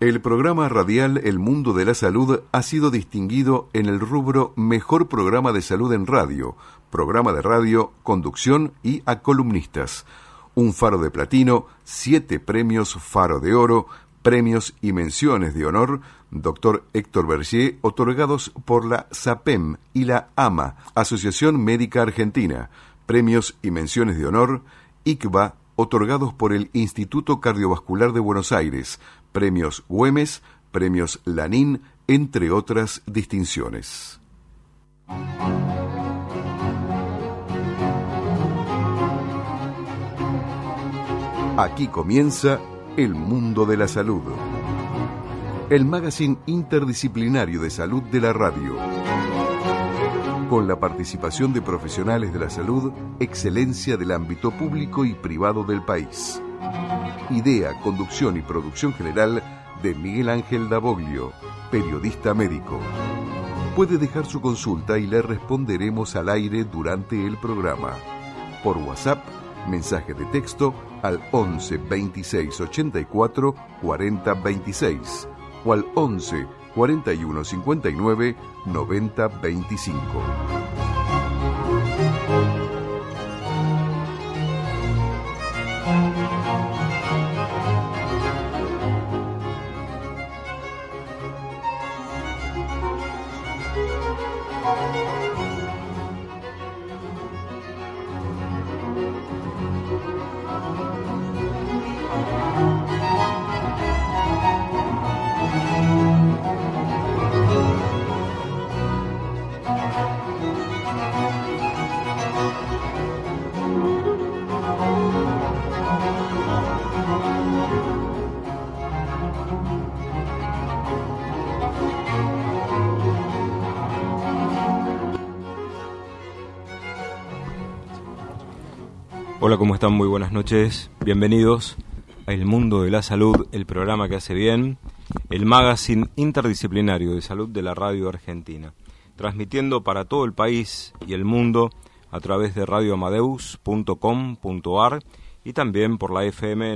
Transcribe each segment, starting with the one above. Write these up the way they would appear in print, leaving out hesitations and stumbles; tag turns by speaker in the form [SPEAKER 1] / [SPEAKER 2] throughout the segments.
[SPEAKER 1] El programa radial El Mundo de la Salud ha sido distinguido en el rubro Mejor Programa de Salud en Radio, Programa de Radio, Conducción y a Columnistas. Un Faro de Platino, 7 premios Faro de Oro, premios y menciones de honor, Dr. Héctor Bergier, otorgados por la SAPEM y la AMA, Asociación Médica Argentina, premios y menciones de honor, ICVA, otorgados por el Instituto Cardiovascular de Buenos Aires, premios Güemes, premios Lanín, entre otras distinciones. Aquí comienza El Mundo de la Salud, el magazine interdisciplinario de salud de la radio, con la participación de profesionales de la salud, excelencia del ámbito público y privado del país. Idea, conducción y producción general de Miguel Ángel Davoglio, periodista médico. Puede dejar su consulta y le responderemos al aire durante el programa. Por WhatsApp, mensaje de texto al 11 26 84 40 26 o al 11 41 59 90 25.
[SPEAKER 2] Hola, ¿cómo están? Muy buenas noches. Bienvenidos a El Mundo de la Salud, el programa que hace bien, el magazine interdisciplinario de salud de la radio argentina, transmitiendo para todo el país y el mundo a través de radioamadeus.com.ar y también por la FM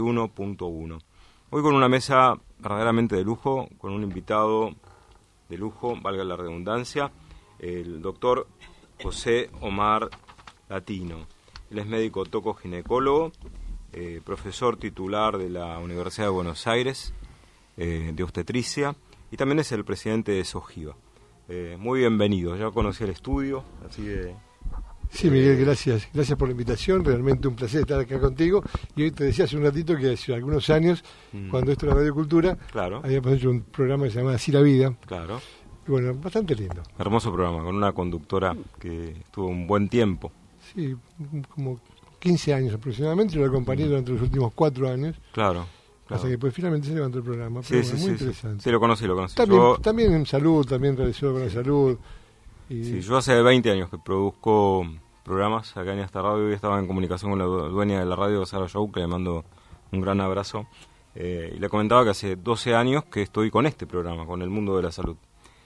[SPEAKER 2] 91.1. Hoy con una mesa verdaderamente de lujo, con un invitado de lujo, valga la redundancia, el doctor José Omar Latino. Él es médico tocoginecólogo, profesor titular de la Universidad de Buenos Aires, de obstetricia, y también es el presidente de SOGIVA. Muy bienvenido, ya conocí el estudio, así que...
[SPEAKER 3] Sí, Miguel, gracias por la invitación, realmente un placer estar acá contigo. Y hoy te decía hace un ratito que hace algunos años, cuando esto era Radio Cultura,
[SPEAKER 2] claro,
[SPEAKER 3] habíamos hecho un programa que se llamaba Así la Vida.
[SPEAKER 2] Claro.
[SPEAKER 3] Y bueno, bastante lindo.
[SPEAKER 2] Hermoso programa, con una conductora que estuvo un buen tiempo.
[SPEAKER 3] Sí, como 15 años aproximadamente, yo lo acompañé durante los últimos 4 años.
[SPEAKER 2] Claro.
[SPEAKER 3] Hasta que pues finalmente se levantó el programa.
[SPEAKER 2] Sí,
[SPEAKER 3] pero
[SPEAKER 2] sí,
[SPEAKER 3] bueno, muy
[SPEAKER 2] sí,
[SPEAKER 3] interesante.
[SPEAKER 2] Sí, lo conocí.
[SPEAKER 3] También en salud, también realizó con la salud. Y...
[SPEAKER 2] Sí, yo hace 20 años que produzco programas acá en esta radio y estaba en comunicación con la dueña de la radio, Sara Show, que le mando un gran abrazo. Y le comentaba que hace 12 años que estoy con este programa, con El Mundo de la Salud.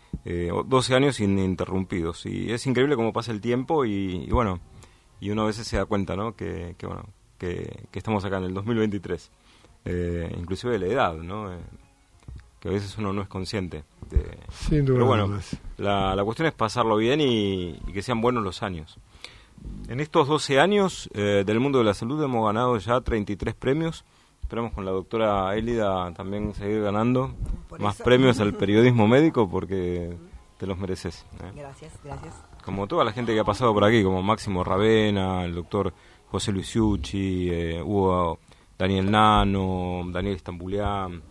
[SPEAKER 2] 12 años ininterrumpidos. Y es increíble cómo pasa el tiempo y bueno... Y uno a veces se da cuenta, ¿no? Que estamos acá en el 2023. Inclusive de la edad, ¿no? Que a veces uno no es consciente.
[SPEAKER 3] Sin duda.
[SPEAKER 2] Pero bueno, la cuestión es pasarlo bien y que sean buenos los años. En estos 12 años del Mundo de la Salud hemos ganado ya 33 premios. Esperamos con la doctora Elida también seguir ganando más premios al periodismo médico porque te los mereces.
[SPEAKER 4] Gracias.
[SPEAKER 2] Como toda la gente que ha pasado por aquí, como Máximo Ravena, el doctor José Luis Ciucci, hubo Daniel Nano, Daniel Estambulián,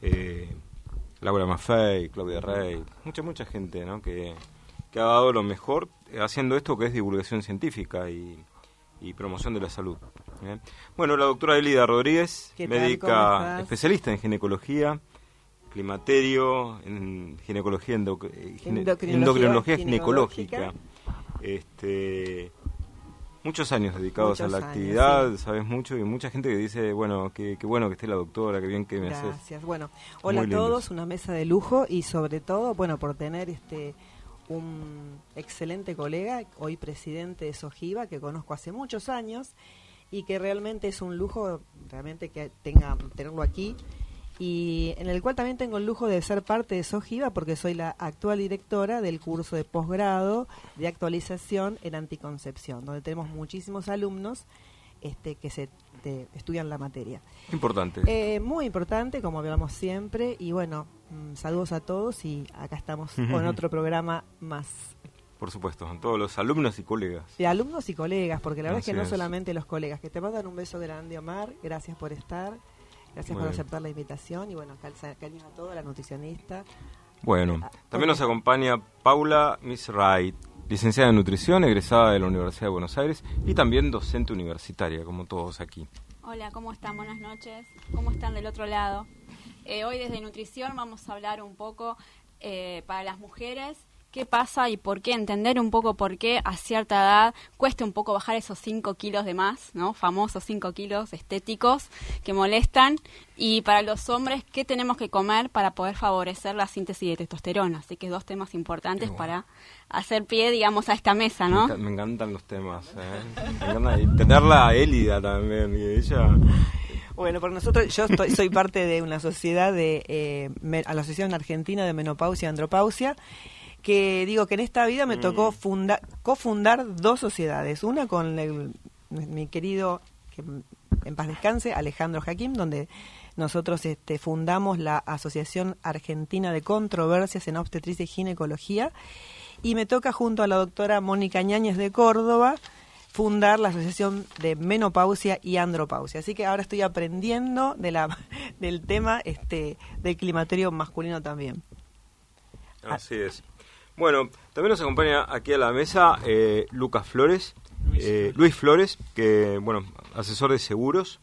[SPEAKER 2] Laura Maffei, Claudia Rey, mucha gente, ¿no? que ha dado lo mejor haciendo esto que es divulgación científica y promoción de la salud. Bueno, la doctora Elida Rodríguez, médica especialista en ginecología, climaterio, en ginecología, endocrinología ginecológica. Muchos años dedicados a la actividad, sí. Sabes mucho, y mucha gente que dice, bueno, qué bueno que esté la doctora, qué bien que me haces.
[SPEAKER 4] Gracias. Bueno, hola a todos, una mesa de lujo y sobre todo, bueno, por tener un excelente colega, hoy presidente de SOGIVA, que conozco hace muchos años y que realmente es un lujo realmente que tenerlo aquí y en el cual también tengo el lujo de ser parte de SOGIVA porque soy la actual directora del curso de posgrado de actualización en anticoncepción, donde tenemos muchísimos alumnos que estudian la materia.
[SPEAKER 2] Importante.
[SPEAKER 4] Muy importante, como hablamos siempre, y bueno, saludos a todos y acá estamos con otro programa más.
[SPEAKER 2] Por supuesto, con todos los alumnos y colegas.
[SPEAKER 4] De alumnos y colegas, porque la verdad es que no solamente los colegas, que te mandan un beso grande, Omar, gracias por estar. Gracias por aceptar la invitación y bueno, cariño a toda la nutricionista.
[SPEAKER 2] Bueno, también nos acompaña Paula Misrait, licenciada en nutrición, egresada de la Universidad de Buenos Aires y también docente universitaria, como todos aquí.
[SPEAKER 5] Hola, ¿cómo están? Buenas noches. ¿Cómo están del otro lado? Hoy desde nutrición vamos a hablar un poco para las mujeres. ¿Qué pasa y por qué? Entender un poco por qué a cierta edad cuesta un poco bajar esos 5 kilos de más, ¿no? Famosos 5 kilos estéticos que molestan. Y para los hombres, ¿qué tenemos que comer para poder favorecer la síntesis de testosterona? Así que 2 temas importantes para hacer pie, digamos, a esta mesa, ¿no?
[SPEAKER 2] Me encantan los temas, Me encanta tenerla a Élida también, y ella...
[SPEAKER 4] Bueno, por nosotros, soy parte de una sociedad de la Asociación Argentina de Menopausia y Andropausia, que digo que en esta vida me tocó cofundar 2 sociedades, una con mi querido, que en paz descanse, Alejandro Hakim, donde nosotros fundamos la Asociación Argentina de Controversias en Obstetricia y Ginecología, y me toca junto a la doctora Mónica Ñáñez de Córdoba fundar la Asociación de Menopausia y Andropausia. Así que ahora estoy aprendiendo del tema del climaterio masculino también.
[SPEAKER 2] Así es. Bueno, también nos acompaña aquí a la mesa Lucas Flores, Luis Flores, que bueno, asesor de seguros,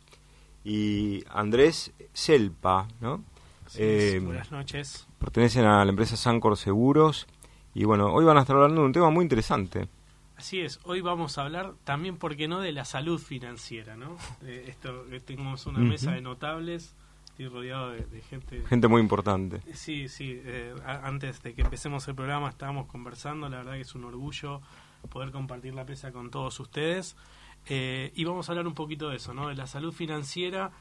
[SPEAKER 2] y Andrés Selpa, ¿no?
[SPEAKER 6] Buenas noches.
[SPEAKER 2] Pertenecen a la empresa Sancor Seguros y bueno, hoy van a estar hablando de un tema muy interesante.
[SPEAKER 6] Así es, hoy vamos a hablar también, ¿por qué no?, de la salud financiera, ¿no? Tenemos una mesa de notables. Estoy rodeado de gente
[SPEAKER 2] muy importante.
[SPEAKER 6] Sí, antes de que empecemos el programa estábamos conversando, la verdad que es un orgullo poder compartir la mesa con todos ustedes, y vamos a hablar un poquito de eso, ¿no? De la salud financiera.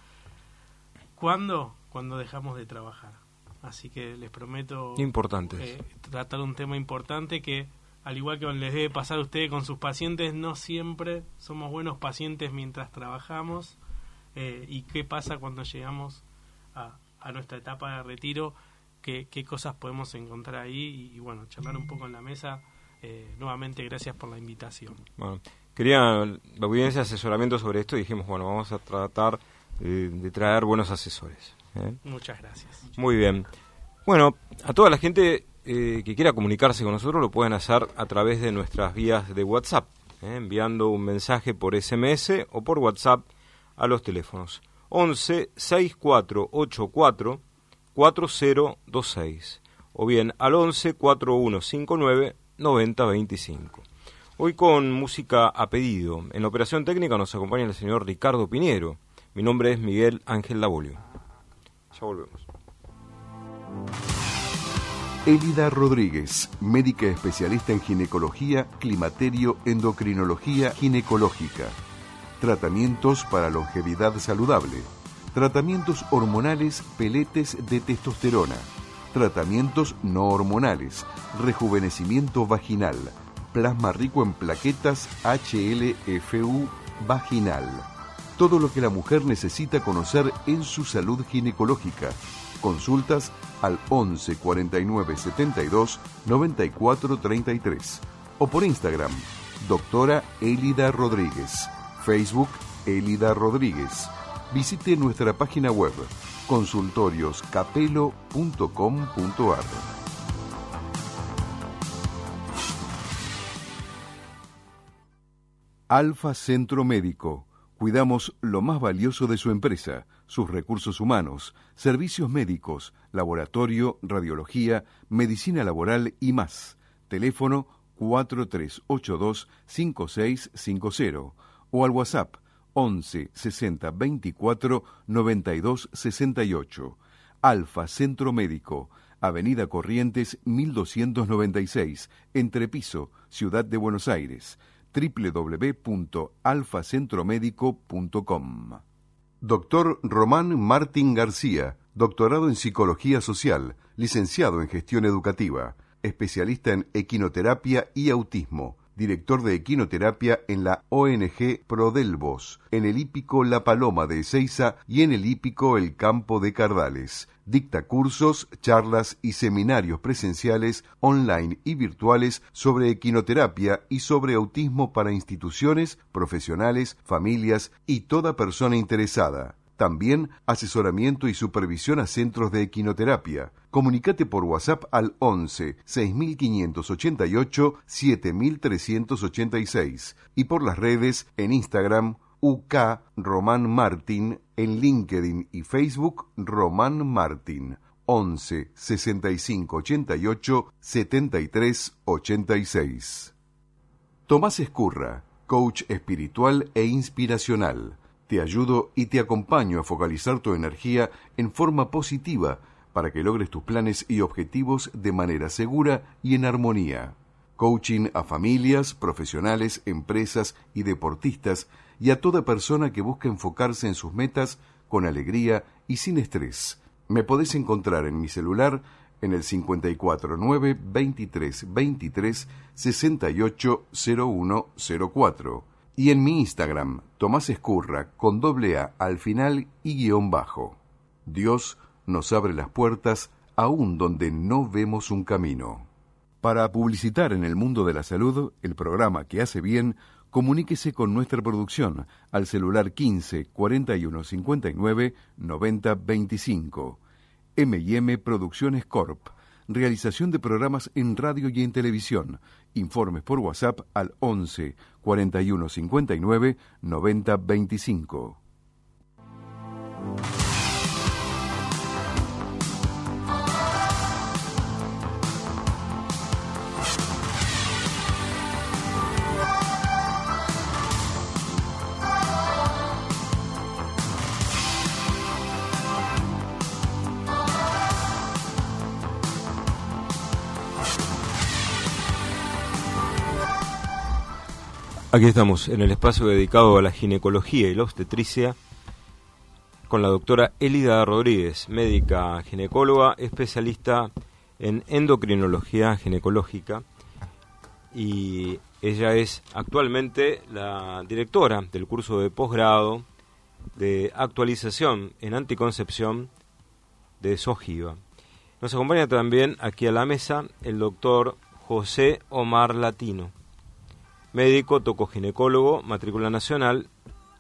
[SPEAKER 6] Cuando dejamos de trabajar. Así que les prometo tratar un tema importante que, al igual que les debe pasar a ustedes con sus pacientes, no siempre somos buenos pacientes mientras trabajamos, y qué pasa cuando llegamos a nuestra etapa de retiro, qué cosas podemos encontrar ahí y bueno, charlar un poco en la mesa. Nuevamente, gracias por la invitación.
[SPEAKER 2] Bueno, quería la audiencia asesoramiento sobre esto y dijimos, bueno, vamos a tratar de traer buenos asesores.
[SPEAKER 6] Muchas gracias.
[SPEAKER 2] Muy bien. Bueno, a toda la gente que quiera comunicarse con nosotros lo pueden hacer a través de nuestras vías de WhatsApp, enviando un mensaje por SMS o por WhatsApp a los teléfonos 11 6484 4026 o bien al 11 4159 9025. Hoy con música a pedido. En la operación técnica nos acompaña el señor Ricardo Piñero. Mi nombre es Miguel Ángel Dabolio. Ya volvemos.
[SPEAKER 1] Élida Rodríguez, médica especialista en ginecología, climaterio, endocrinología ginecológica. Tratamientos para longevidad saludable. Tratamientos hormonales, peletes de testosterona. Tratamientos no hormonales, rejuvenecimiento vaginal, plasma rico en plaquetas HLFU vaginal. Todo lo que la mujer necesita conocer en su salud ginecológica. Consultas al 11 49 72 94 33 o por Instagram, doctora Élida Rodríguez. Facebook, Élida Rodríguez. Visite nuestra página web, consultorioscapelo.com.ar. Alfa Centro Médico. Cuidamos lo más valioso de su empresa, sus recursos humanos, servicios médicos, laboratorio, radiología, medicina laboral y más. Teléfono 4382-5650 o al WhatsApp 11 60 24 92 68. Alfa Centro Médico, Avenida Corrientes 1296, Entrepiso, Ciudad de Buenos Aires. www.alfacentromedico.com. Dr. Román Martín García, doctorado en Psicología Social, licenciado en Gestión Educativa, especialista en equinoterapia y autismo, director de equinoterapia en la ONG Prodelvos, en el hípico La Paloma de Ezeiza y en el hípico El Campo de Cardales. Dicta cursos, charlas y seminarios presenciales, online y virtuales sobre equinoterapia y sobre autismo para instituciones, profesionales, familias y toda persona interesada. También asesoramiento y supervisión a centros de equinoterapia. Comunicate por WhatsApp al 11 6588 7386 y por las redes en Instagram UK Román Martín, en LinkedIn y Facebook Román Martín. 11 65 88 73 86. Tomás Escurra, coach espiritual e inspiracional. Te ayudo y te acompaño a focalizar tu energía en forma positiva para que logres tus planes y objetivos de manera segura y en armonía. Coaching a familias, profesionales, empresas y deportistas y a toda persona que busque enfocarse en sus metas con alegría y sin estrés. Me podés encontrar en mi celular en el 549 23 23 68 0104. Y en mi Instagram, Tomás Escurra, con ¡A al final y _. Dios nos abre las puertas aún donde no vemos un camino. Para publicitar en el mundo de la salud, el programa que hace bien, comuníquese con nuestra producción al celular 15 41 59 90 25. M&M Producciones Corp. Realización de programas en radio y en televisión. Informes por WhatsApp al 11 41 59 90 25.
[SPEAKER 2] Aquí estamos en el espacio dedicado a la ginecología y la obstetricia con la doctora Elida Rodríguez, médica ginecóloga, especialista en endocrinología ginecológica, y ella es actualmente la directora del curso de posgrado de actualización en anticoncepción de SOGIVA. Nos acompaña también aquí a la mesa el doctor José Omar Latino, médico tocoginecólogo, matrícula nacional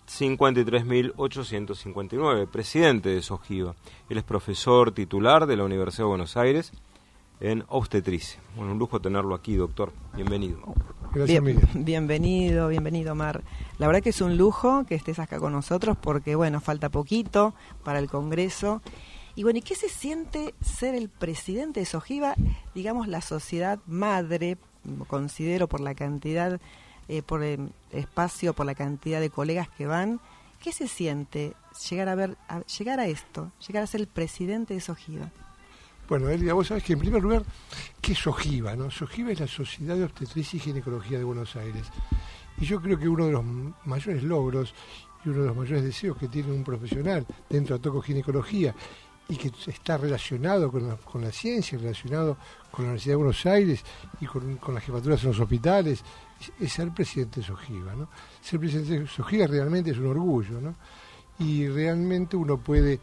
[SPEAKER 2] 53.859, presidente de SOGIVA. Él es profesor titular de la Universidad de Buenos Aires en obstetricia. Bueno, un lujo tenerlo aquí, doctor. Bienvenido.
[SPEAKER 3] Gracias, Miguel.
[SPEAKER 4] Bienvenido, Mar. La verdad que es un lujo que estés acá con nosotros porque, bueno, falta poquito para el Congreso. Y bueno, ¿y qué se siente ser el presidente de SOGIVA, digamos, la sociedad madre, considero por la cantidad, por el espacio, por la cantidad de colegas que van? ¿Qué se siente llegar a esto, llegar a ser el presidente de SOGIVA?
[SPEAKER 3] Bueno, Elia, vos sabés que en primer lugar, ¿qué es SOGIVA, no? SOGIVA es la Sociedad de Obstetricia y Ginecología de Buenos Aires. Y yo creo que uno de los mayores logros y uno de los mayores deseos que tiene un profesional dentro de tocoginecología y que está relacionado con la ciencia, relacionado con la Universidad de Buenos Aires y con las jefaturas en los hospitales, es ser presidente de SOGIVA, ¿no? Ser presidente de SOGIVA realmente es un orgullo, ¿no? Y realmente uno puede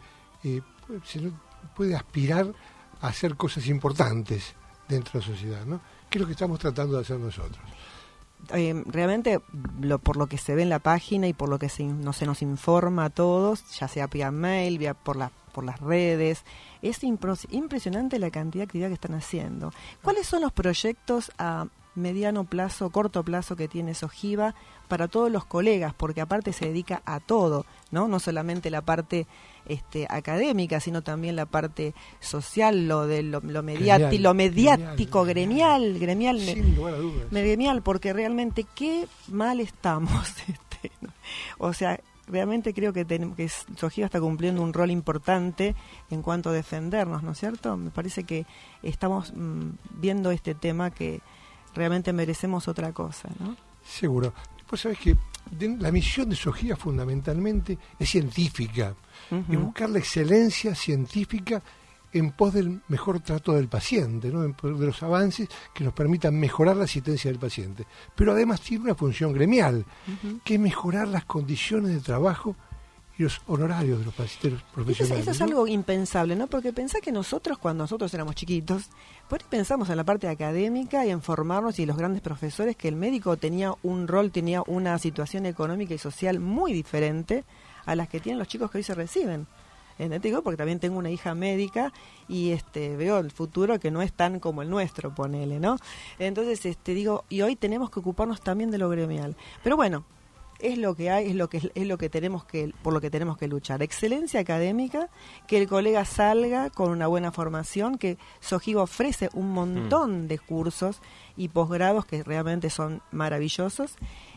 [SPEAKER 3] aspirar a hacer cosas importantes dentro de la sociedad, ¿no? Que es lo que estamos tratando de hacer nosotros.
[SPEAKER 4] Realmente, por lo que se ve en la página y por lo que se nos informa a todos, ya sea vía mail, por las redes, es impresionante la cantidad de actividad que están haciendo. ¿Cuáles son los proyectos a mediano plazo, corto plazo que tiene SOGIVA para todos los colegas? Porque aparte se dedica a todo, ¿no? No solamente la parte académica, sino también la parte social, lo mediático, gremial,
[SPEAKER 3] sin lugar a dudas.
[SPEAKER 4] Gremial, porque realmente qué mal estamos, ¿no? O sea, realmente creo que SOGIVA está cumpliendo un rol importante en cuanto a defendernos, ¿no es cierto? Me parece que estamos viendo este tema que realmente merecemos otra cosa, ¿no?
[SPEAKER 3] Seguro. Vos sabés que la misión de SOGIVA fundamentalmente es científica, es buscar la excelencia científica en pos del mejor trato del paciente, ¿no? En pos de los avances que nos permitan mejorar la asistencia del paciente. Pero además tiene una función gremial, que es mejorar las condiciones de trabajo y los honorarios de los pacientes profesionales.
[SPEAKER 4] Eso es algo impensable, ¿no? Porque pensá que nosotros, cuando nosotros éramos chiquitos, por ahí pensamos en la parte académica y en formarnos, y los grandes profesores, que el médico tenía un rol, tenía una situación económica y social muy diferente a las que tienen los chicos que hoy se reciben. Te digo porque también tengo una hija médica y veo el futuro que no es tan como el nuestro, ponele, ¿no? Entonces, digo, y hoy tenemos que ocuparnos también de lo gremial. Pero bueno, es lo que hay, es lo que tenemos que, por lo que tenemos que luchar. Excelencia académica, que el colega salga con una buena formación, que SOGIVA ofrece un montón de cursos y posgrados que realmente son maravillosos.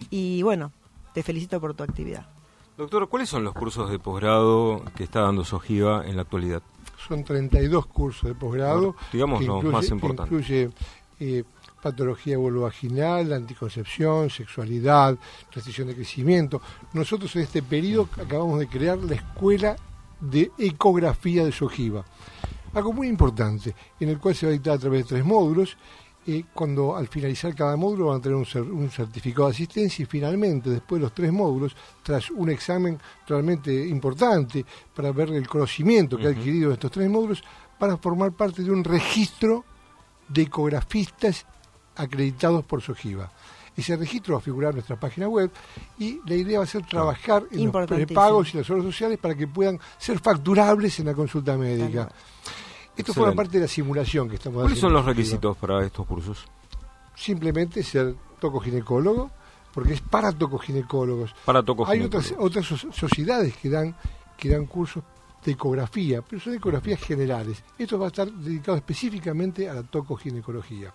[SPEAKER 4] Y bueno, te felicito por tu actividad.
[SPEAKER 2] Doctor, ¿cuáles son los cursos de posgrado que está dando SOGIVA en la actualidad?
[SPEAKER 3] Son 32 cursos de posgrado.
[SPEAKER 2] Digamos los más importantes.
[SPEAKER 3] Que incluye patología vulvovaginal, anticoncepción, sexualidad, restricción de crecimiento. Nosotros en este periodo acabamos de crear la Escuela de Ecografía de SOGIVA. Algo muy importante, en el cual se va a dictar a través de 3 módulos. Cuando al finalizar cada módulo van a tener un certificado de asistencia y finalmente, después de los 3 módulos, tras un examen realmente importante para ver el conocimiento que ha adquirido en estos 3 módulos, van a formar parte de un registro de ecografistas acreditados por SOGIVA. Ese registro va a figurar en nuestra página web y la idea va a ser trabajar en los prepagos y las obras sociales para que puedan ser facturables en la consulta médica. Esto forma parte de la simulación que estamos haciendo.
[SPEAKER 2] ¿Cuáles son los requisitos para estos cursos?
[SPEAKER 3] Simplemente ser tocoginecólogo, porque es para tocoginecólogos. Hay otras sociedades que dan cursos de ecografía, pero son ecografías generales. Esto va a estar dedicado específicamente a la tocoginecología.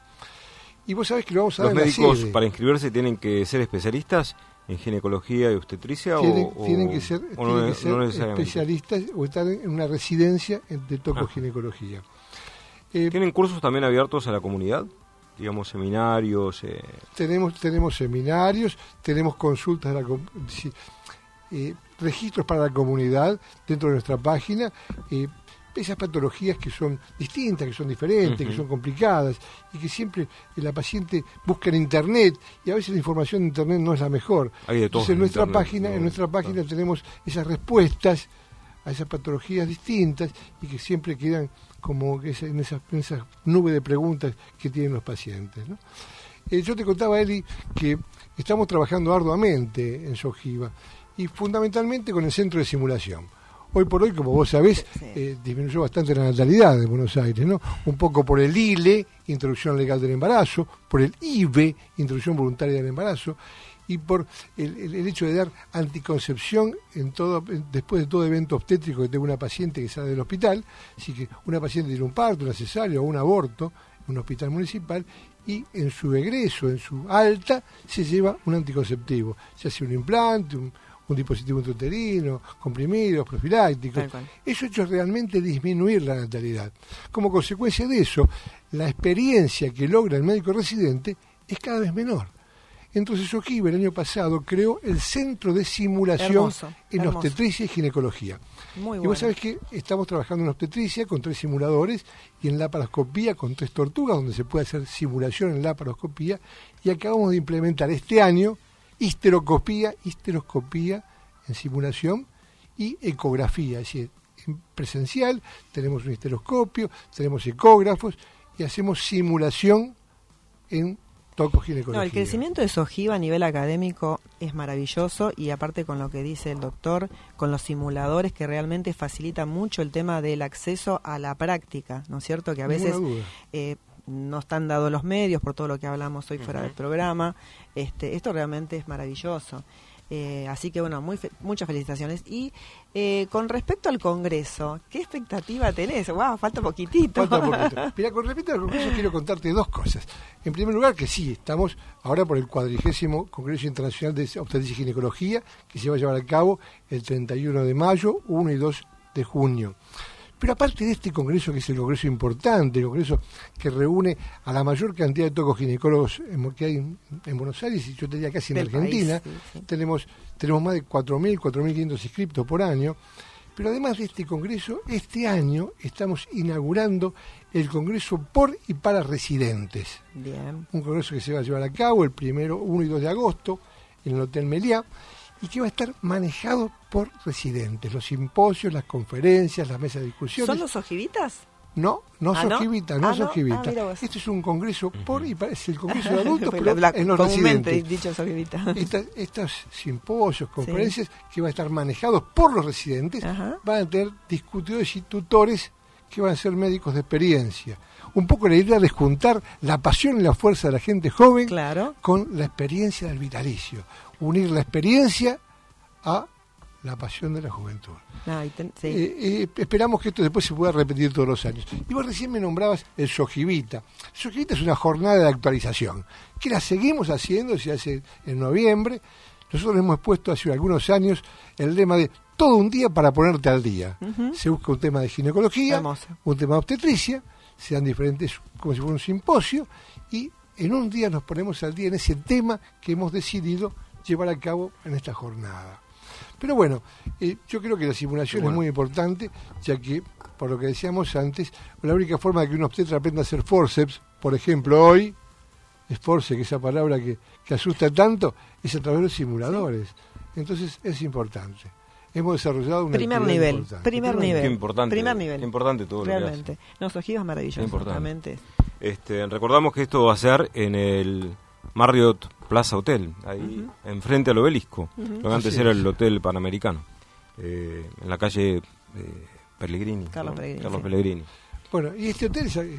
[SPEAKER 3] Y vos sabés que lo vamos a dar en la sede. ¿Los médicos
[SPEAKER 2] para inscribirse tienen que ser especialistas en ginecología y obstetricia?
[SPEAKER 3] Tienen que ser especialistas o estar en una residencia de tocoginecología.
[SPEAKER 2] ¿Tienen cursos también abiertos a la comunidad? Digamos, seminarios.
[SPEAKER 3] Tenemos seminarios, tenemos consultas registros para la comunidad dentro de nuestra página. Esas patologías que son distintas, que son diferentes, que son complicadas y que siempre la paciente busca en internet y a veces la información en internet no es la mejor. Entonces en nuestra página tenemos esas respuestas a esas patologías distintas y que siempre quedan como en esas nubes de preguntas que tienen los pacientes, ¿no? Yo te contaba, Eli, que estamos trabajando arduamente en SOGIVA y fundamentalmente con el centro de simulación. Hoy por hoy, como vos sabés, disminuyó bastante la natalidad de Buenos Aires, ¿no? Un poco por el ILE, Introducción Legal del Embarazo, por el IVE, Introducción Voluntaria del Embarazo, y por el hecho de dar anticoncepción después de todo evento obstétrico que tenga una paciente que sale del hospital. Así que una paciente tiene un parto, una cesárea o un aborto en un hospital municipal, y en su egreso, en su alta, se lleva un anticonceptivo, ya sea un implante, un dispositivo intrauterino, comprimidos, profilácticos. Eso ha hecho realmente disminuir la natalidad. Como consecuencia de eso, la experiencia que logra el médico residente es cada vez menor. Entonces SOGIVA el año pasado creó el Centro de Simulación en Obstetricia y Ginecología.
[SPEAKER 4] Muy bueno.
[SPEAKER 3] Y vos sabés que estamos trabajando en obstetricia con 3 simuladores y en laparoscopía con 3 tortugas, donde se puede hacer simulación en laparoscopía, y acabamos de implementar este año histeroscopía en simulación y ecografía, es decir, en presencial tenemos un histeroscopio, tenemos ecógrafos y hacemos simulación en tocoginecología.
[SPEAKER 4] El crecimiento de SOGIVA a nivel académico es maravilloso, y aparte con lo que dice el doctor, con los simuladores que realmente facilitan mucho el tema del acceso a la práctica, ¿no es cierto? Que a veces no están dados los medios por todo lo que hablamos hoy fuera del programa. Esto realmente es maravilloso. Así que bueno, muchas felicitaciones. Y con respecto al Congreso, ¿qué expectativa tenés? ¡Wow! Falta poquitito.
[SPEAKER 3] Mira, con respecto al Congreso quiero contarte 2 cosas. En primer lugar, que sí, estamos ahora por el 40º Congreso Internacional de Obstetricia y Ginecología, que se va a llevar a cabo el 31 de mayo, 1 y 2 de junio. Pero aparte de este congreso, que es el congreso importante, el congreso que reúne a la mayor cantidad de tocoginecólogos que hay en Buenos Aires, y yo te diría casi en Argentina, país, sí. Tenemos más de 4.000, 4.500 inscriptos por año. Pero además de este congreso, este año estamos inaugurando el congreso por y para residentes.
[SPEAKER 4] Bien. Un
[SPEAKER 3] congreso que se va a llevar a cabo el 1 y 2 de agosto en el Hotel Meliá, y que va a estar manejado por residentes. Los simposios, las conferencias, las mesas de discusiones.
[SPEAKER 4] ¿Son los ojivitas?
[SPEAKER 3] No Sojivita, no Sojivita. Este es un congreso por y para, es el congreso de adultos, pero en los residentes.
[SPEAKER 4] Dicho Sojivita.
[SPEAKER 3] Estos simposios, conferencias que van a estar manejados por los residentes, van a tener discutidores y tutores que van a ser médicos de experiencia. Un poco la idea de juntar la pasión y la fuerza de la gente joven con la experiencia del vitalicio. Unir la experiencia a la pasión de la juventud. Esperamos que esto después se pueda repetir todos los años. Y vos recién me nombrabas el Sojivita. El Sojivita es una jornada de actualización, que la seguimos haciendo, se hace en noviembre. Nosotros hemos puesto hace algunos años el lema de todo un día para ponerte al día. Se busca un tema de ginecología, un tema de obstetricia, se dan diferentes, como si fuera un simposio, y en un día nos ponemos al día en ese tema que hemos decidido llevar a cabo en esta jornada. Pero bueno, yo creo que la simulación es muy importante, ya que, por lo que decíamos antes, la única forma de que un obstetra aprenda a hacer forceps, por ejemplo hoy, es forceps, que esa palabra que asusta tanto, es a través de los simuladores. Entonces es importante. Hemos desarrollado una
[SPEAKER 4] primer nivel.
[SPEAKER 2] Qué importante.
[SPEAKER 4] Primer nivel.
[SPEAKER 2] Qué importante todo
[SPEAKER 4] realmente.
[SPEAKER 2] Lo que hace.
[SPEAKER 4] No, Sojiva es maravilloso. Realmente.
[SPEAKER 2] Recordamos que esto va a ser en el Marriott Plaza Hotel, ahí enfrente al obelisco, lo que antes era el Hotel Panamericano, en la calle Pellegrini.
[SPEAKER 4] Carlos
[SPEAKER 2] Pellegrini.
[SPEAKER 3] Bueno, y este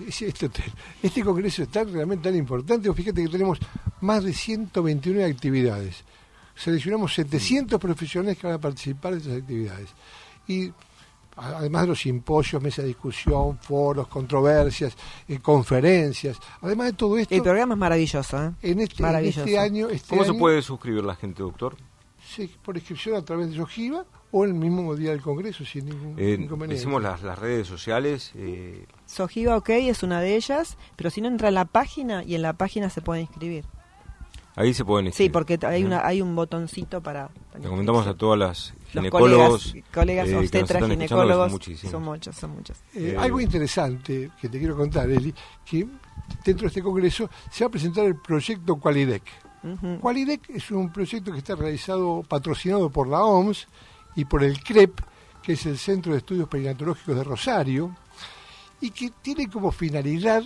[SPEAKER 3] congreso es realmente tan importante. Fíjate que tenemos más de 129 actividades. Seleccionamos 700 profesionales que van a participar de estas actividades. Y además de los simposios, mesas de discusión, foros, controversias, conferencias, además de todo esto...
[SPEAKER 4] El programa es maravilloso, ¿eh?
[SPEAKER 3] En este año...
[SPEAKER 2] ¿Cómo se puede suscribir la gente, doctor?
[SPEAKER 3] Sí, por inscripción a través de Sojiva o en el mismo día del congreso, sin ningún inconveniente.
[SPEAKER 2] Decimos las redes sociales...
[SPEAKER 4] Sojiva OK es una de ellas, pero si no entra a la página y en la página se puede inscribir.
[SPEAKER 2] Ahí se pueden inscribir.
[SPEAKER 4] Sí, porque hay un botoncito para...
[SPEAKER 2] Le comentamos a todas las ginecólogos,
[SPEAKER 4] colegas obstetras, ginecólogos,
[SPEAKER 2] son
[SPEAKER 4] muchos.
[SPEAKER 3] Algo interesante que te quiero contar, Eli, que dentro de este congreso se va a presentar el proyecto Qualidec. Qualidec es un proyecto que está patrocinado por la OMS y por el CREP, que es el Centro de Estudios Perinatológicos de Rosario, y que tiene como finalidad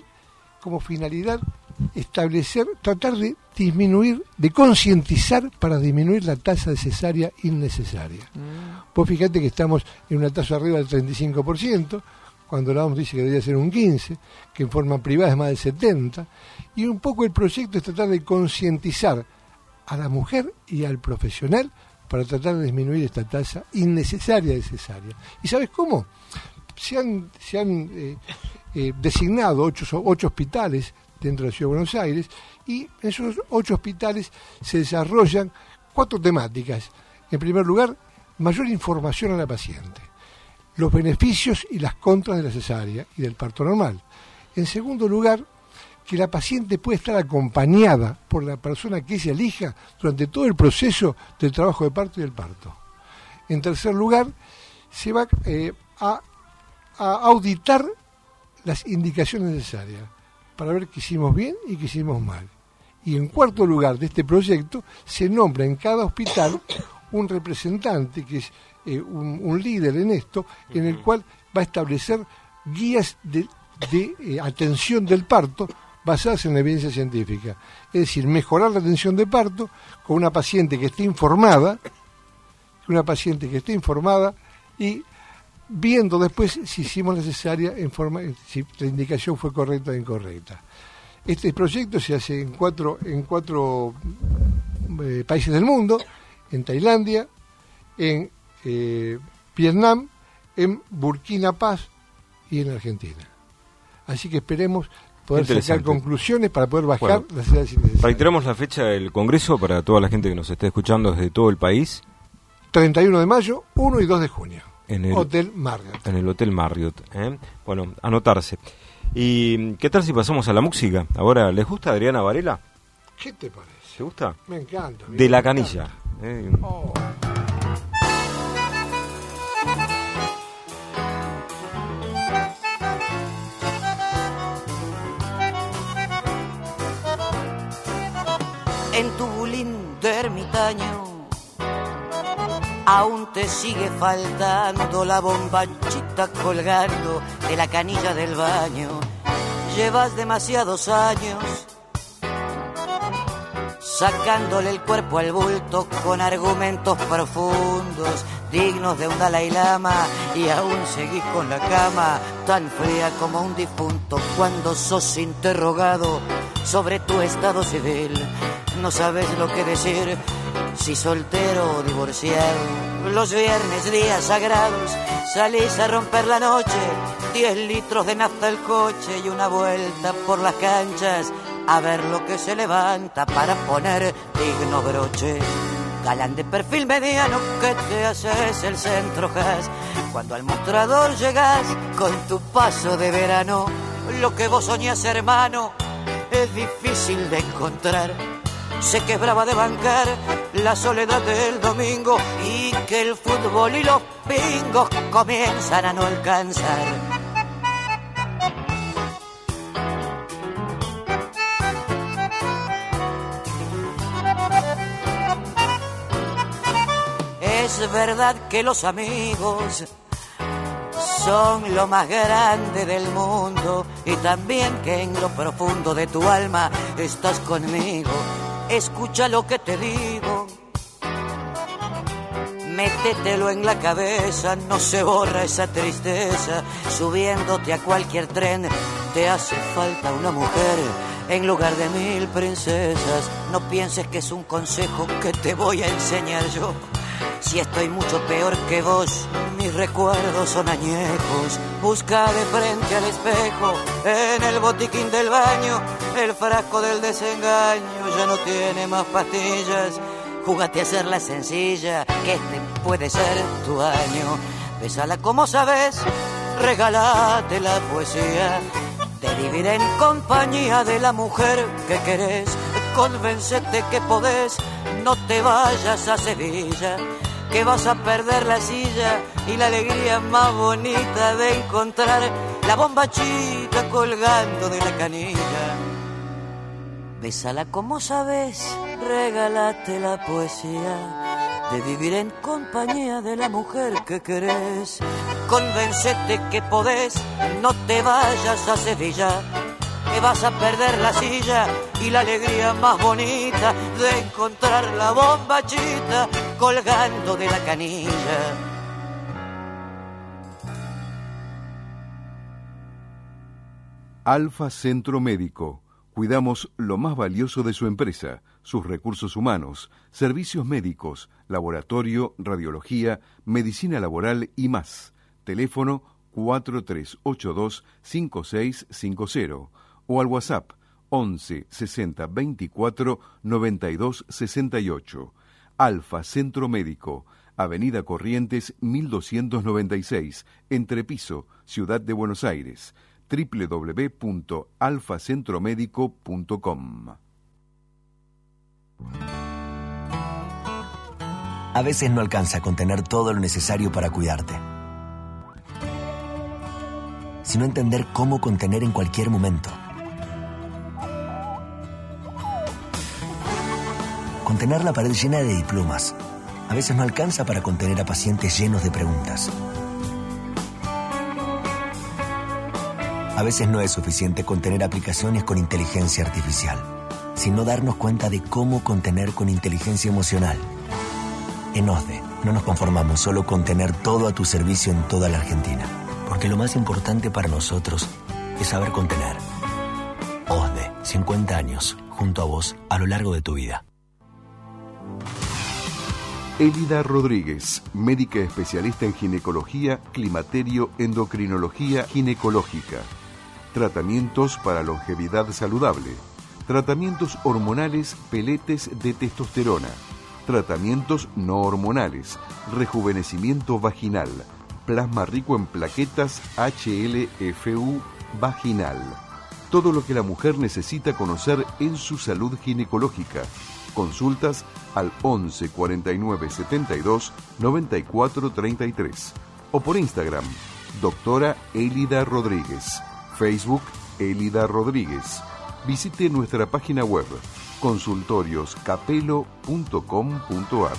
[SPEAKER 3] tratar de disminuir, de concientizar para disminuir la tasa de cesárea innecesaria. Vos fíjate que estamos en una tasa arriba del 35%, cuando la OMS dice que debería ser un 15%, que en forma privada es más del 70%, y un poco el proyecto es tratar de concientizar a la mujer y al profesional para tratar de disminuir esta tasa innecesaria de cesárea. ¿Y sabes cómo? Se han designado 8 hospitales dentro de la Ciudad de Buenos Aires, y en esos 8 hospitales se desarrollan 4 temáticas. En primer lugar, mayor información a la paciente, los beneficios y las contras de la cesárea y del parto normal. En segundo lugar, que la paciente puede estar acompañada por la persona que ella elija durante todo el proceso del trabajo de parto y del parto. En tercer lugar, se va a auditar las indicaciones necesarias para ver qué hicimos bien y qué hicimos mal. Y en cuarto lugar de este proyecto, se nombra en cada hospital un representante, que es un líder en esto, en el cual va a establecer guías de atención del parto basadas en la evidencia científica. Es decir, mejorar la atención de parto con una paciente que esté informada, y viendo después si hicimos la cesárea si la indicación fue correcta o incorrecta. Este proyecto se hace en cuatro países del mundo: en Tailandia, en Vietnam, en Burkina Faso y en Argentina. Así que esperemos poder sacar conclusiones para poder bajar las edades innecesarias.
[SPEAKER 2] Reiteramos la fecha del Congreso para toda la gente que nos esté escuchando desde todo el país.
[SPEAKER 3] 31 de mayo, 1 y 2 de junio.
[SPEAKER 2] En el
[SPEAKER 3] Hotel Marriott.
[SPEAKER 2] En el Hotel Marriott. Bueno, anotarse. ¿Y qué tal si pasamos a la música? Ahora, ¿les gusta Adriana Varela?
[SPEAKER 3] ¿Qué te parece?
[SPEAKER 2] ¿Se gusta?
[SPEAKER 3] Me encanta.
[SPEAKER 2] De La Canilla.
[SPEAKER 3] Oh.
[SPEAKER 7] En tu bulín de ermitaño aún te sigue faltando la bombachita colgando de la canilla del baño. Llevas demasiados años sacándole el cuerpo al bulto con argumentos profundos dignos de un Dalai Lama, y aún seguís con la cama tan fría como un difunto cuando sos interrogado sobre tu estado civil. No sabes lo que decir, si soltero o divorciado. Los viernes, días sagrados, salís a romper la noche, 10 litros de nafta al coche y una vuelta por las canchas a ver lo que se levanta para poner digno broche. Galán de perfil mediano que te haces el centro jazz, cuando al mostrador llegás con tu paso de verano. Lo que vos soñás, hermano, es difícil de encontrar. Se quebraba de bancar la soledad del domingo y que el fútbol y los pingos comienzan a no alcanzar. Es verdad que los amigos son lo más grande del mundo, y también que en lo profundo de tu alma estás conmigo. Escucha lo que te digo, métetelo en la cabeza, no se borra esa tristeza. Subiéndote a cualquier tren te hace falta una mujer en lugar de 1000 princesas. No pienses que es un consejo que te voy a enseñar yo. Si estoy mucho peor que vos, mis recuerdos son añejos. Busca de frente al espejo, en el botiquín del baño, el frasco del desengaño ya no tiene más pastillas. Júgate a hacerla sencilla, que este puede ser tu año. Bésala como sabes, regálate la poesía de vivir en compañía de la mujer que querés. Convéncete que podés, no te vayas a Sevilla, que vas a perder la silla y la alegría más bonita de encontrar la bombachita colgando de la canilla. Bésala como sabes, regálate la poesía de vivir en compañía de la mujer que querés. Convéncete que podés, no te vayas a Sevilla, que vas a perder la silla y la alegría más bonita de encontrar la bombachita colgando de la canilla.
[SPEAKER 1] Alfa Centro Médico. Cuidamos lo más valioso de su empresa, sus recursos humanos, servicios médicos, laboratorio, radiología, medicina laboral y más. Teléfono 4382-5650 o al WhatsApp 11 60 24 92 68. Alfa Centro Médico, Avenida Corrientes 1296, Entrepiso, Ciudad de Buenos Aires. www.alfacentromedico.com.
[SPEAKER 8] A veces no alcanza con tener todo lo necesario para cuidarte, sino entender cómo contener en cualquier momento. Contener la pared llena de diplomas. A veces no alcanza para contener a pacientes llenos de preguntas. A veces no es suficiente contener aplicaciones con inteligencia artificial, sino darnos cuenta de cómo contener con inteligencia emocional. En OSDE no nos conformamos solo con tener todo a tu servicio en toda la Argentina, porque lo más importante para nosotros es saber contener. OSDE, 50 años, junto a vos a lo largo de tu vida.
[SPEAKER 1] Elida Rodríguez, médica especialista en ginecología, climaterio, endocrinología ginecológica. Tratamientos para longevidad saludable. Tratamientos hormonales, peletes de testosterona. Tratamientos no hormonales, rejuvenecimiento vaginal, plasma rico en plaquetas HLFU vaginal. Todo lo que la mujer necesita conocer en su salud ginecológica. Consultas al 11 49 72 94 33 o por Instagram, doctora Elida Rodríguez. Facebook, Elida Rodríguez. Visite nuestra página web, consultorioscapelo.com.ar.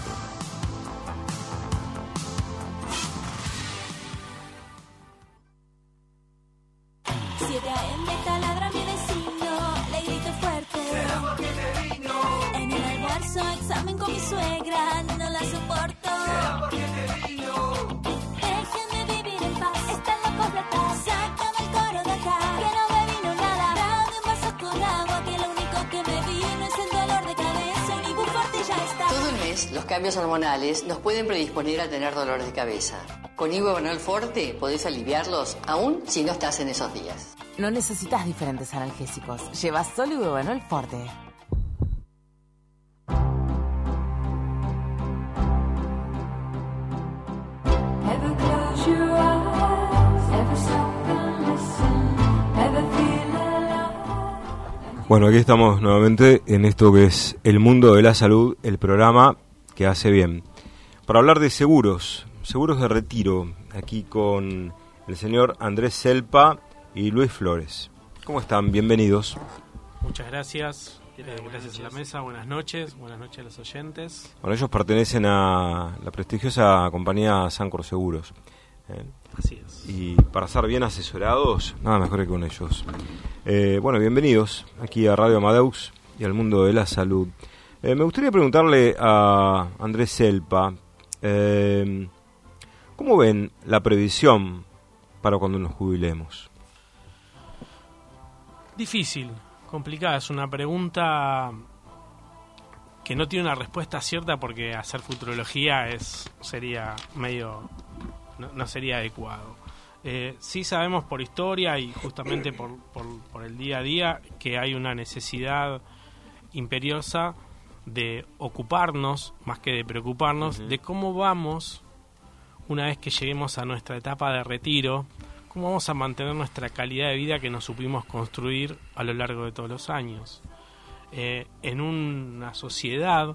[SPEAKER 9] 7 AM taladra mi vecino, le grito fuerte. ¿Será porque te vino? En el almuerzo, examen con mi suegra, no la soporto. ¿Será porque te vino? Déjenme vivir en paz, están locos de paz. Sácame el coro de acá, que no me vino nada. Dame un vaso con agua, que lo único que me vino es el dolor de cabeza. Y Buforte ya está.
[SPEAKER 10] Todo el mes, los cambios hormonales nos pueden predisponer a tener dolores de cabeza. Con Iguabanol Forte podés aliviarlos, aún si no estás en esos días.
[SPEAKER 11] No necesitas diferentes analgésicos. Lleva solo Iguabanol Forte.
[SPEAKER 2] Bueno, aquí estamos nuevamente en esto que es El Mundo de la Salud, el programa que hace bien. Para hablar de seguros de retiro, aquí con el señor Andrés Selpa y Luis Flores. ¿Cómo están? Bienvenidos.
[SPEAKER 6] Muchas gracias. Gracias a la mesa. Buenas noches a los oyentes.
[SPEAKER 2] Bueno, ellos pertenecen a la prestigiosa compañía Sancor Seguros.
[SPEAKER 6] Así es.
[SPEAKER 2] Y para estar bien asesorados, nada mejor que con ellos. Bueno, bienvenidos aquí a Radio Amadeus y al Mundo de la Salud. Me gustaría preguntarle a Andrés Selpa, ¿cómo ven la previsión para cuando nos jubilemos?
[SPEAKER 6] Difícil, complicada. Es una pregunta que no tiene una respuesta cierta porque hacer futurología sería medio... No sería adecuado. Sí sabemos por historia y justamente por el día a día que hay una necesidad imperiosa de ocuparnos, más que de preocuparnos, de cómo vamos, una vez que lleguemos a nuestra etapa de retiro, cómo vamos a mantener nuestra calidad de vida que nos supimos construir a lo largo de todos los años. En una sociedad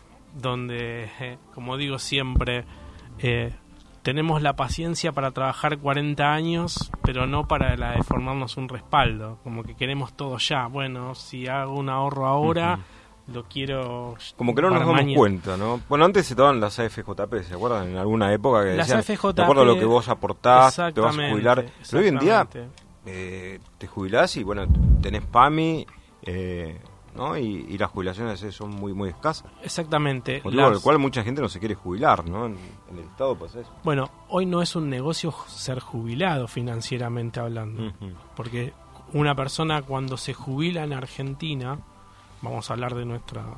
[SPEAKER 6] donde, como digo siempre, tenemos la paciencia para trabajar 40 años, pero no para la de formarnos un respaldo, como que queremos todo ya. Bueno, si hago un ahorro ahora, lo quiero...
[SPEAKER 2] Como que no nos damos cuenta, ¿no? Bueno, antes se daban las AFJP, ¿se acuerdan? En alguna época que
[SPEAKER 6] las
[SPEAKER 2] decían,
[SPEAKER 6] AFJP,
[SPEAKER 2] de acuerdo a lo que vos aportás, te vas a jubilar. Pero hoy en día te jubilás y, bueno, tenés PAMI, ¿no? Y las jubilaciones son muy muy escasas.
[SPEAKER 6] Exactamente.
[SPEAKER 2] Motivo por el cual mucha gente no se quiere jubilar, ¿no? En el Estado pasa eso.
[SPEAKER 6] Bueno, hoy no es un negocio ser jubilado financieramente hablando, porque una persona cuando se jubila en Argentina, vamos a hablar de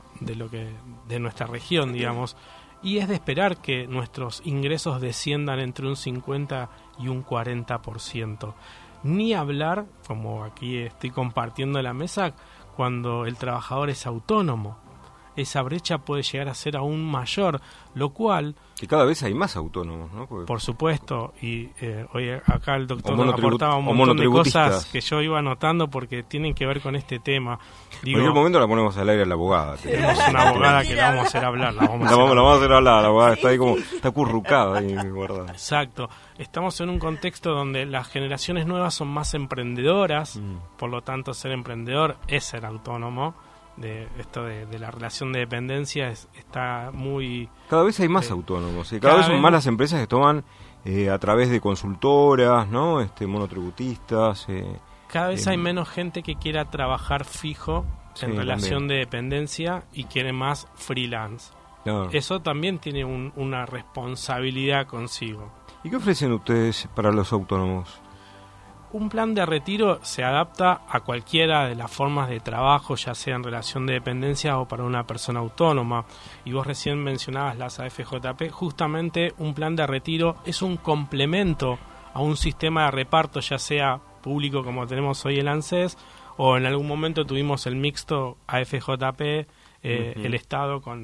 [SPEAKER 6] nuestra región, digamos, y es de esperar que nuestros ingresos desciendan entre un 50 y un 40%. Ni hablar, como aquí estoy compartiendo la mesa, cuando el trabajador es autónomo. Esa brecha puede llegar a ser aún mayor, lo cual...
[SPEAKER 2] Que cada vez hay más autónomos, ¿no? Porque...
[SPEAKER 6] Por supuesto, y hoy acá el doctor nos aportaba un montón de cosas que yo iba anotando porque tienen que ver con este tema.
[SPEAKER 2] Digo, en cualquier momento la ponemos al aire a la abogada.
[SPEAKER 6] Tenemos una abogada que la vamos a hacer hablar. La vamos
[SPEAKER 2] a hacer hablar, la abogada está ahí como, está acurrucada ahí guardada.
[SPEAKER 6] Exacto. Estamos en un contexto donde las generaciones nuevas son más emprendedoras, por lo tanto ser emprendedor es ser autónomo. De esto de la relación de dependencia está muy...
[SPEAKER 2] Cada vez hay más autónomos, y cada vez son más las empresas que toman a través de consultoras, ¿no? Monotributistas.
[SPEAKER 6] Cada vez hay menos gente que quiera trabajar fijo en relación de dependencia y quiere más freelance. Claro. Eso también tiene una responsabilidad consigo.
[SPEAKER 2] ¿Y qué ofrecen ustedes para los autónomos?
[SPEAKER 6] Un plan de retiro se adapta a cualquiera de las formas de trabajo, ya sea en relación de dependencia o para una persona autónoma. Y vos recién mencionabas las AFJP. Justamente un plan de retiro es un complemento a un sistema de reparto, ya sea público como tenemos hoy el ANSES, o en algún momento tuvimos el mixto AFJP, el Estado con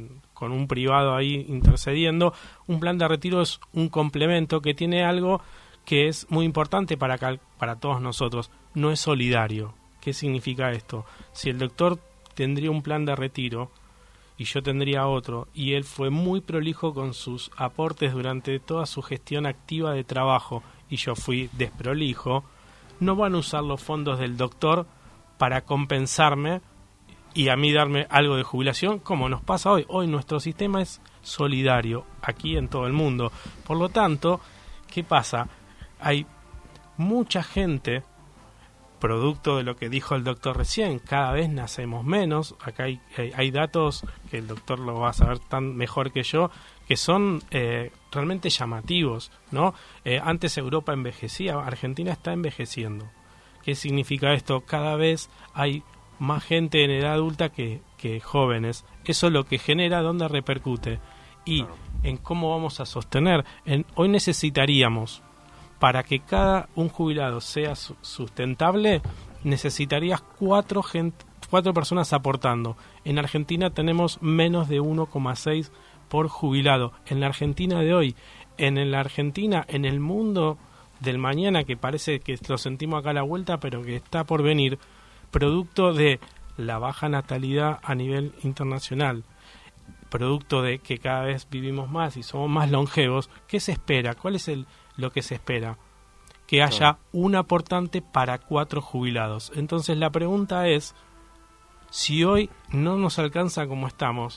[SPEAKER 6] con un privado ahí intercediendo, un plan de retiro es un complemento que tiene algo que es muy importante para todos nosotros, no es solidario. ¿Qué significa esto? Si el doctor tendría un plan de retiro y yo tendría otro, y él fue muy prolijo con sus aportes durante toda su gestión activa de trabajo, y yo fui desprolijo, no van a usar los fondos del doctor para compensarme y a mí darme algo de jubilación, como nos pasa hoy. Hoy nuestro sistema es solidario, aquí en todo el mundo. Por lo tanto, ¿qué pasa? Hay mucha gente, producto de lo que dijo el doctor recién, cada vez nacemos menos. Acá hay datos que el doctor lo va a saber tan mejor que yo, que son realmente llamativos, ¿no? Antes Europa envejecía, Argentina está envejeciendo. ¿Qué significa esto? Cada vez hay más gente en edad adulta que jóvenes. Eso es lo que genera, ¿dónde repercute? Y en cómo vamos a sostener. Hoy necesitaríamos, para que cada un jubilado sea sustentable, necesitarías cuatro personas aportando. En Argentina tenemos menos de 1,6 por jubilado. En la Argentina de hoy, en la Argentina, en el mundo del mañana, que parece que lo sentimos acá a la vuelta, pero que está por venir, producto de la baja natalidad a nivel internacional, producto de que cada vez vivimos más y somos más longevos, ¿qué se espera? ¿Cuál es lo que se espera? Que haya un aportante para 4 jubilados. Entonces la pregunta es, si hoy no nos alcanza como estamos,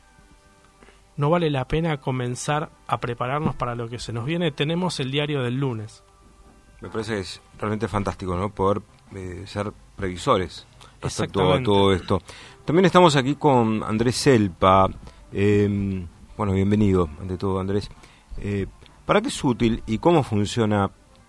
[SPEAKER 6] ¿no vale la pena comenzar a prepararnos para lo que se nos viene? Tenemos el diario del lunes.
[SPEAKER 2] Me parece que es realmente fantástico, ¿no? Poder ser previsores respecto a todo esto. También estamos aquí con Andrés Selpa. Bueno, bienvenido, ante todo, Andrés. ¿Para qué es útil y cómo funciona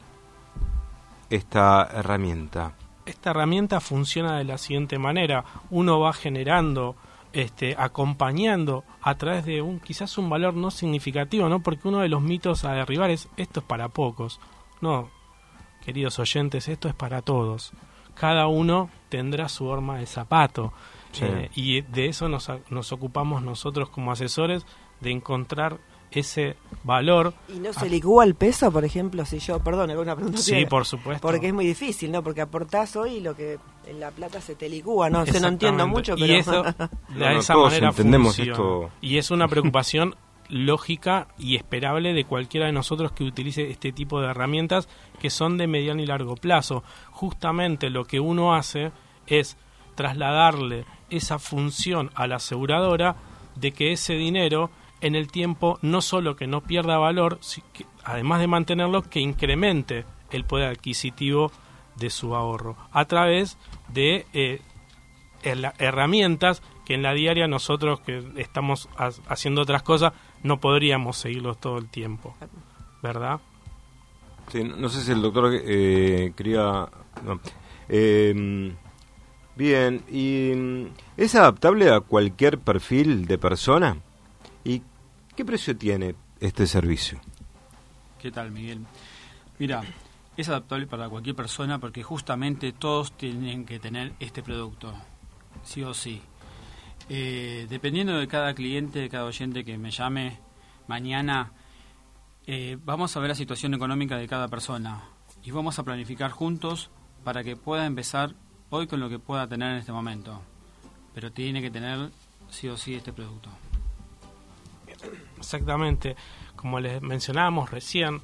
[SPEAKER 2] esta herramienta?
[SPEAKER 6] Esta herramienta funciona de la siguiente manera. Uno va generando, acompañando a través de quizás un valor no significativo, ¿no? Porque uno de los mitos a derribar es: esto es para pocos. No, queridos oyentes, esto es para todos. Cada uno tendrá su horma de zapato. Sí. Y de eso nos ocupamos nosotros como asesores, de encontrar ese valor.
[SPEAKER 4] ¿Y no se licúa el peso, por ejemplo? Si yo, perdón, era una pregunta.
[SPEAKER 6] Sí, por supuesto.
[SPEAKER 4] Porque es muy difícil, ¿no? Porque aportás hoy y lo que en la plata se te licúa, ¿no? No entiendo mucho, pero...
[SPEAKER 6] Y eso, de esa manera entendemos esto. Y es una preocupación lógica y esperable de cualquiera de nosotros que utilice este tipo de herramientas, que son de mediano y largo plazo. Justamente lo que uno hace es trasladarle esa función a la aseguradora de que ese dinero en el tiempo no solo que no pierda valor, además de mantenerlo, que incremente el poder adquisitivo de su ahorro a través de herramientas que en la diaria nosotros, que estamos haciendo otras cosas, no podríamos seguirlos todo el tiempo, ¿verdad?
[SPEAKER 2] Sí, no sé si el doctor quería... No. Bien, ¿y es adaptable a cualquier perfil de persona? ¿Y qué precio tiene este servicio?
[SPEAKER 12] ¿Qué tal, Miguel? Mira, es adaptable para cualquier persona porque justamente todos tienen que tener este producto, sí o sí. Dependiendo de cada cliente, de cada oyente que me llame mañana, vamos a ver la situación económica de cada persona y vamos a planificar juntos para que pueda empezar hoy con lo que pueda tener en este momento. Pero tiene que tener sí o sí este producto.
[SPEAKER 6] Exactamente, como les mencionábamos recién,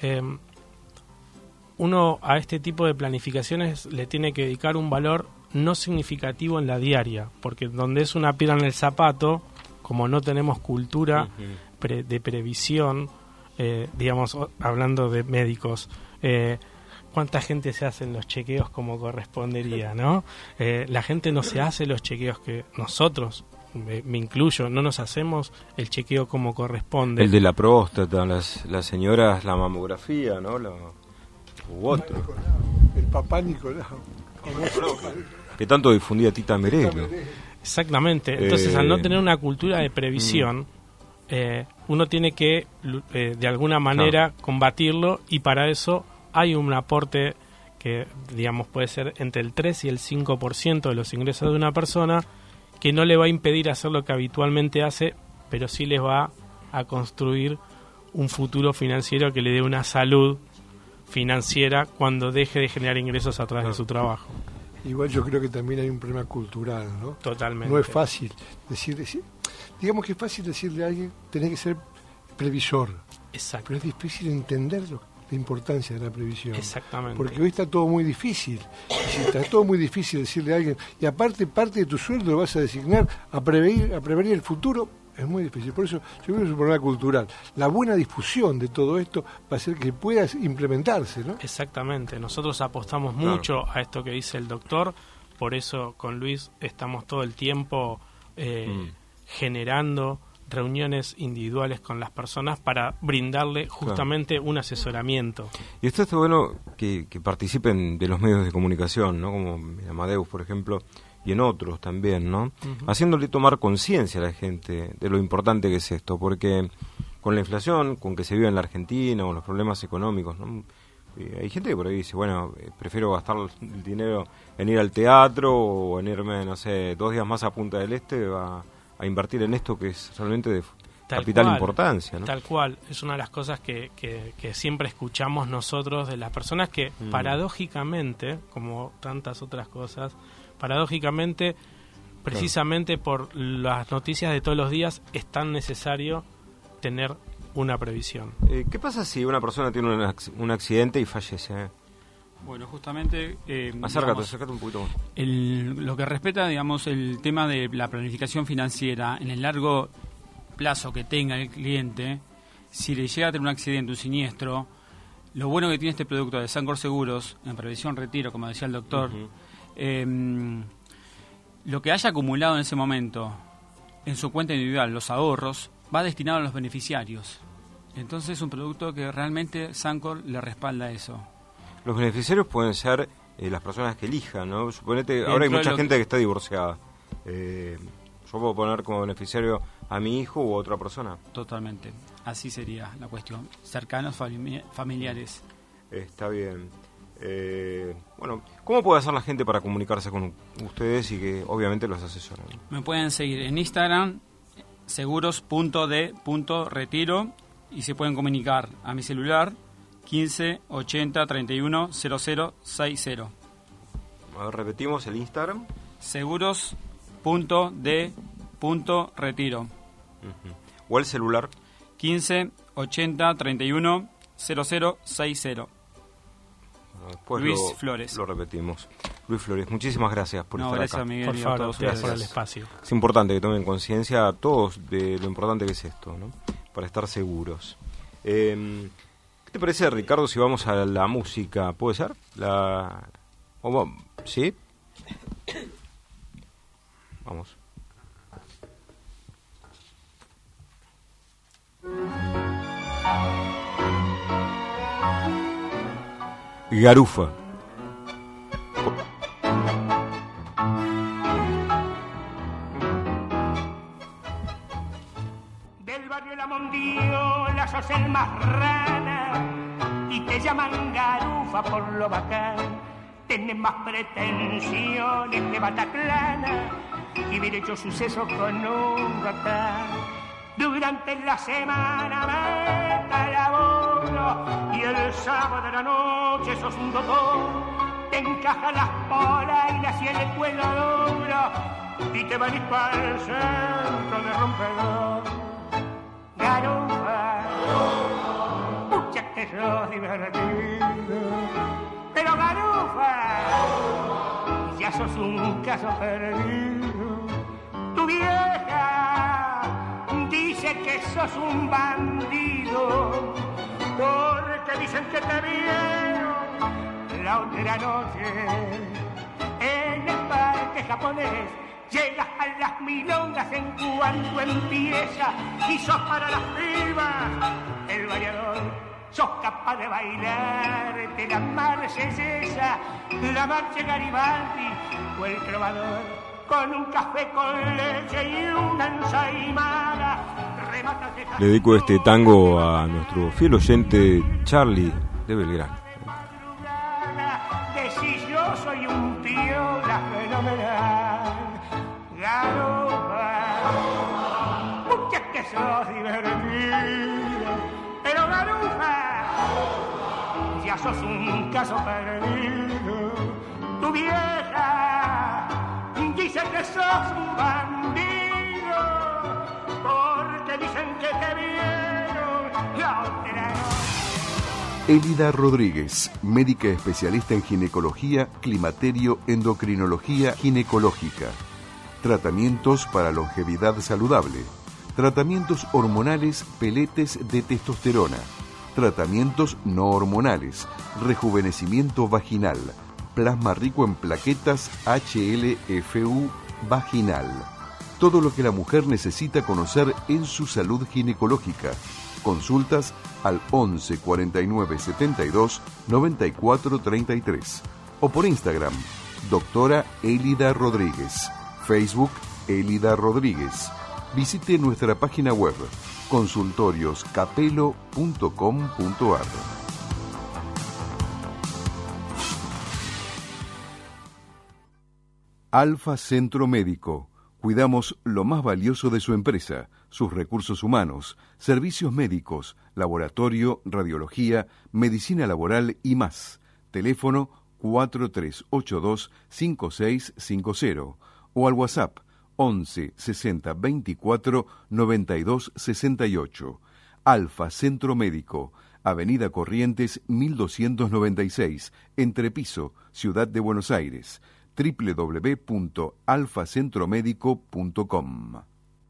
[SPEAKER 6] uno a este tipo de planificaciones le tiene que dedicar un valor no significativo en la diaria, porque donde es una piedra en el zapato, como no tenemos cultura de previsión, digamos, hablando de médicos, ¿cuánta gente se hace los chequeos como correspondería, no? La gente no se hace los chequeos que nosotros, me incluyo, no nos hacemos el chequeo como corresponde.
[SPEAKER 2] El de la próstata, las señoras, la mamografía, ¿no? U otro.
[SPEAKER 3] El papá Nicolau.
[SPEAKER 2] Que tanto difundía Tita Merelo.
[SPEAKER 6] Exactamente. Entonces, al no tener una cultura de previsión, uno tiene que, de alguna manera, combatirlo, y para eso hay un aporte que, digamos, puede ser entre el 3 y el 5% de los ingresos de una persona, que no le va a impedir hacer lo que habitualmente hace pero sí les va a construir un futuro financiero que le dé una salud financiera cuando deje de generar ingresos a través de su trabajo.
[SPEAKER 3] Igual yo creo que también hay un problema cultural, ¿no?
[SPEAKER 6] Totalmente.
[SPEAKER 3] No es fácil digamos que es fácil decirle a alguien, tenés que ser previsor.
[SPEAKER 6] Exacto.
[SPEAKER 3] Pero es difícil entender la importancia de la previsión.
[SPEAKER 6] Exactamente.
[SPEAKER 3] Porque hoy está todo muy difícil. Y si está todo muy difícil decirle a alguien, y aparte parte de tu sueldo lo vas a designar a prevenir el futuro, es muy difícil. Por eso yo creo que es un problema cultural. La buena difusión de todo esto va a hacer que pueda implementarse, ¿no?
[SPEAKER 6] Exactamente. Nosotros apostamos mucho a esto que dice el doctor. Por eso con Luis estamos todo el tiempo generando reuniones individuales con las personas para brindarle justamente un asesoramiento.
[SPEAKER 2] Y esto está bueno que participen de los medios de comunicación, ¿no? Como en Amadeus, por ejemplo, y en otros también, ¿no? Haciéndole tomar conciencia a la gente de lo importante que es esto, porque con la inflación, con que se vive en la Argentina, o los problemas económicos, ¿no? Hay gente que por ahí dice, bueno, prefiero gastar el dinero en ir al teatro o en irme, no sé, 2 días más a Punta del Este a invertir en esto que es realmente de capital importancia, ¿no?
[SPEAKER 6] Tal cual, es una de las cosas que siempre escuchamos nosotros de las personas que paradójicamente, como tantas otras cosas, paradójicamente, precisamente por las noticias de todos los días, es tan necesario tener una previsión.
[SPEAKER 2] ¿Qué pasa si una persona tiene un accidente y fallece?
[SPEAKER 12] Bueno, justamente...
[SPEAKER 2] acércate un poquito más.
[SPEAKER 12] Lo que respecta, digamos, el tema de la planificación financiera, en el largo plazo que tenga el cliente, si le llega a tener un accidente, un siniestro, lo bueno que tiene este producto de Sancor Seguros, en previsión retiro, como decía el doctor, lo que haya acumulado en ese momento en su cuenta individual, los ahorros, va destinado a los beneficiarios. Entonces es un producto que realmente Sancor le respalda eso.
[SPEAKER 2] Los beneficiarios pueden ser las personas que elijan, ¿no? Suponete, ahora hay mucha gente que está divorciada. Yo puedo poner como beneficiario a mi hijo u a otra persona.
[SPEAKER 12] Totalmente, así sería la cuestión. Cercanos, familiares.
[SPEAKER 2] Está bien. Bueno, ¿cómo puede hacer la gente para comunicarse con ustedes y que obviamente los asesoren?
[SPEAKER 12] Me pueden seguir en Instagram, seguros.de.retiro, y se pueden comunicar a mi celular 15 80 31 0060.
[SPEAKER 2] A ver, repetimos el Instagram.
[SPEAKER 12] Seguros.de.retiro.
[SPEAKER 2] ¿O el celular?
[SPEAKER 12] 15 80 31 0060.
[SPEAKER 2] Después
[SPEAKER 12] Luis Flores.
[SPEAKER 2] Lo repetimos. Luis Flores, muchísimas gracias por estar
[SPEAKER 12] gracias,
[SPEAKER 2] acá.
[SPEAKER 12] Miguel,
[SPEAKER 6] por favor,
[SPEAKER 12] gracias
[SPEAKER 6] por el espacio.
[SPEAKER 2] Es importante que tomen conciencia a todos de lo importante que es esto, ¿no? Para estar seguros. ¿Qué te parece, Ricardo, si vamos a la música? ¿Puede ser? ¿Sí? Vamos. Garufa.
[SPEAKER 13] Del barrio La Mondiola sos el más rana y te llaman garufa por lo bacán. Tenés más pretensiones que Bataclana y haber hecho suceso con un bacán. Durante la semana me laboro y el sábado de la noche sos un doctor. Te encajan las polainas y el cuello duro y te venís para el centro de rompedor. Garufa, mucha que sos divertido, pero garufa, ya sos un caso perdido. Tu vieja dice que sos un bandido, porque dicen que te vieron la otra noche en el parque japonés. Llegas a las milongas en cuanto empieza y sos para las pibas el bailador. Sos capaz de bailarte la marsellesa, la marcha Garibaldi o el trovador. Con un café con leche y una ensaimada rematas de...
[SPEAKER 2] Le dedico este tango a nuestro fiel oyente Charlie de Belgrano.
[SPEAKER 13] Decís yo soy un piola fenomenal. Garufa, muchas que sos divertido, pero Garufa, ya sos un caso perdido. Tu vieja dice que sos un bandido, porque dicen que te vieron la otra noche.
[SPEAKER 1] Elida Rodríguez, médica especialista en ginecología, climaterio, endocrinología ginecológica. Tratamientos para longevidad saludable. Tratamientos hormonales, peletes de testosterona. Tratamientos no hormonales. Rejuvenecimiento vaginal. Plasma rico en plaquetas HLFU vaginal. Todo lo que la mujer necesita conocer en su salud ginecológica. Consultas al 11 49 72 94 33 o por Instagram, doctora Elida Rodríguez. Facebook, Elida Rodríguez. Visite nuestra página web, consultorioscapelo.com.ar. Alfa Centro Médico. Cuidamos lo más valioso de su empresa, sus recursos humanos, servicios médicos, laboratorio, radiología, medicina laboral y más. Teléfono 4382-5650 o al WhatsApp 11 60 24 92 68. Alfa Centro Médico, Avenida Corrientes 1296, Entrepiso, Ciudad de Buenos Aires. www.alfacentromedico.com.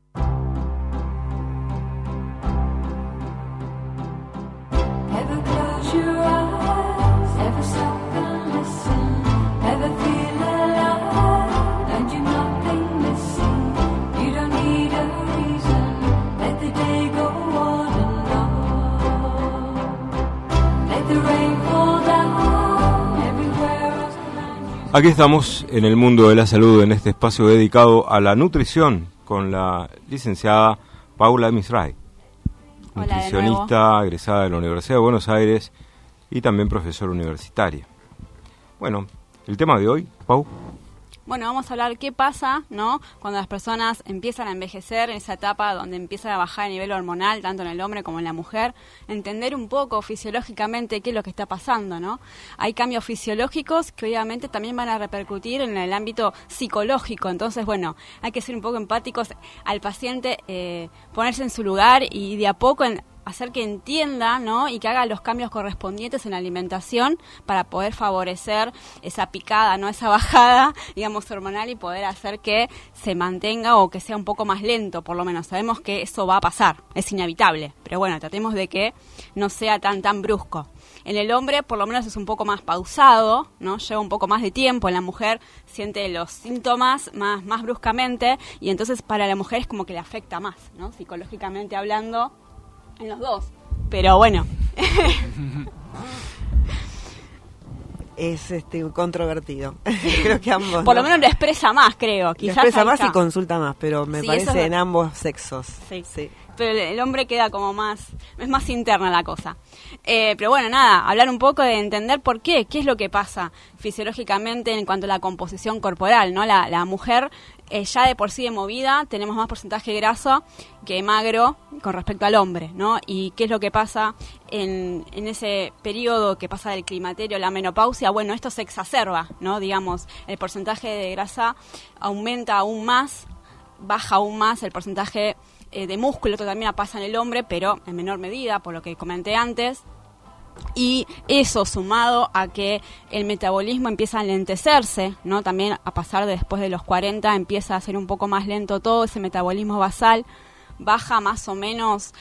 [SPEAKER 9] Ever close your eyes, ever stop and listen, ever feel alive, and you're nothing missing. You don't need a reason, let the day go on and on. Let the rain fall down everywhere.
[SPEAKER 2] Aquí estamos en el mundo de la salud, en este espacio dedicado a la nutrición, con la licenciada Paula Misray, nutricionista egresada de la Universidad de Buenos Aires y también profesora universitaria. Bueno, el tema de hoy, Pau.
[SPEAKER 5] Bueno, vamos a hablar qué pasa, ¿no?, cuando las personas empiezan a envejecer, en esa etapa donde empieza a bajar el nivel hormonal, tanto en el hombre como en la mujer, entender un poco fisiológicamente qué es lo que está pasando, ¿no? Hay cambios fisiológicos que obviamente también van a repercutir en el ámbito psicológico, entonces, bueno, hay que ser un poco empáticos al paciente, ponerse en su lugar y de a poco hacer que entienda, ¿no?, y que haga los cambios correspondientes en la alimentación para poder favorecer esa picada, ¿no?, esa bajada, digamos, hormonal y poder hacer que se mantenga o que sea un poco más lento, por lo menos. Sabemos que eso va a pasar, es inevitable, pero bueno, tratemos de que no sea tan brusco. En el hombre, por lo menos, es un poco más pausado, ¿no?, lleva un poco más de tiempo. En la mujer siente los síntomas más bruscamente y entonces para la mujer es como que le afecta más, ¿no?, psicológicamente hablando, en los dos, pero bueno.
[SPEAKER 4] Es controvertido. Creo que ambos.
[SPEAKER 5] Por lo menos lo expresa más, creo. Quizás
[SPEAKER 4] lo expresa más y consulta más, pero me
[SPEAKER 5] sí,
[SPEAKER 4] parece en ambos sexos.
[SPEAKER 5] Sí. Pero el hombre queda como más, es más interna la cosa. Pero bueno, nada, hablar un poco de entender por qué es lo que pasa fisiológicamente en cuanto a la composición corporal, ¿no? La mujer ya de por sí de movida tenemos más porcentaje graso que magro con respecto al hombre, ¿no? Y qué es lo que pasa en ese periodo que pasa del climaterio a la menopausia. Bueno, esto se exacerba, ¿no? Digamos, el porcentaje de grasa aumenta aún más, baja aún más el porcentaje de músculo. Esto también pasa en el hombre, pero en menor medida, por lo que comenté antes. Y eso sumado a que el metabolismo empieza a enlentecerse, ¿no? También a pasar de después de los 40 empieza a ser un poco más lento todo, ese metabolismo basal baja más o menos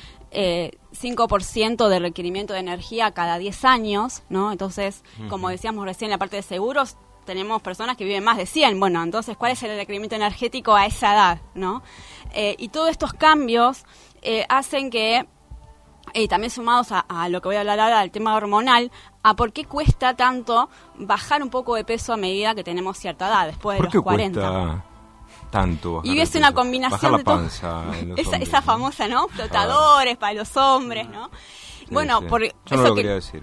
[SPEAKER 5] 5% de requerimiento de energía cada 10 años, ¿no? Entonces, como decíamos recién en la parte de seguros, tenemos personas que viven más de 100. Bueno, entonces, ¿cuál es el requerimiento energético a esa edad, ¿no? Y todos estos cambios hacen que, también sumados a lo que voy a hablar ahora del tema hormonal, a por qué cuesta tanto bajar un poco de peso a medida que tenemos cierta edad, después de los 40.
[SPEAKER 2] ¿Por qué cuesta tanto bajar
[SPEAKER 5] y es una combinación
[SPEAKER 2] bajar la panza
[SPEAKER 5] de esa famosa, ¿no? Flotadores para los hombres, ¿no? Bueno, por
[SPEAKER 2] yo
[SPEAKER 5] eso
[SPEAKER 2] no lo
[SPEAKER 5] que
[SPEAKER 2] quería decir.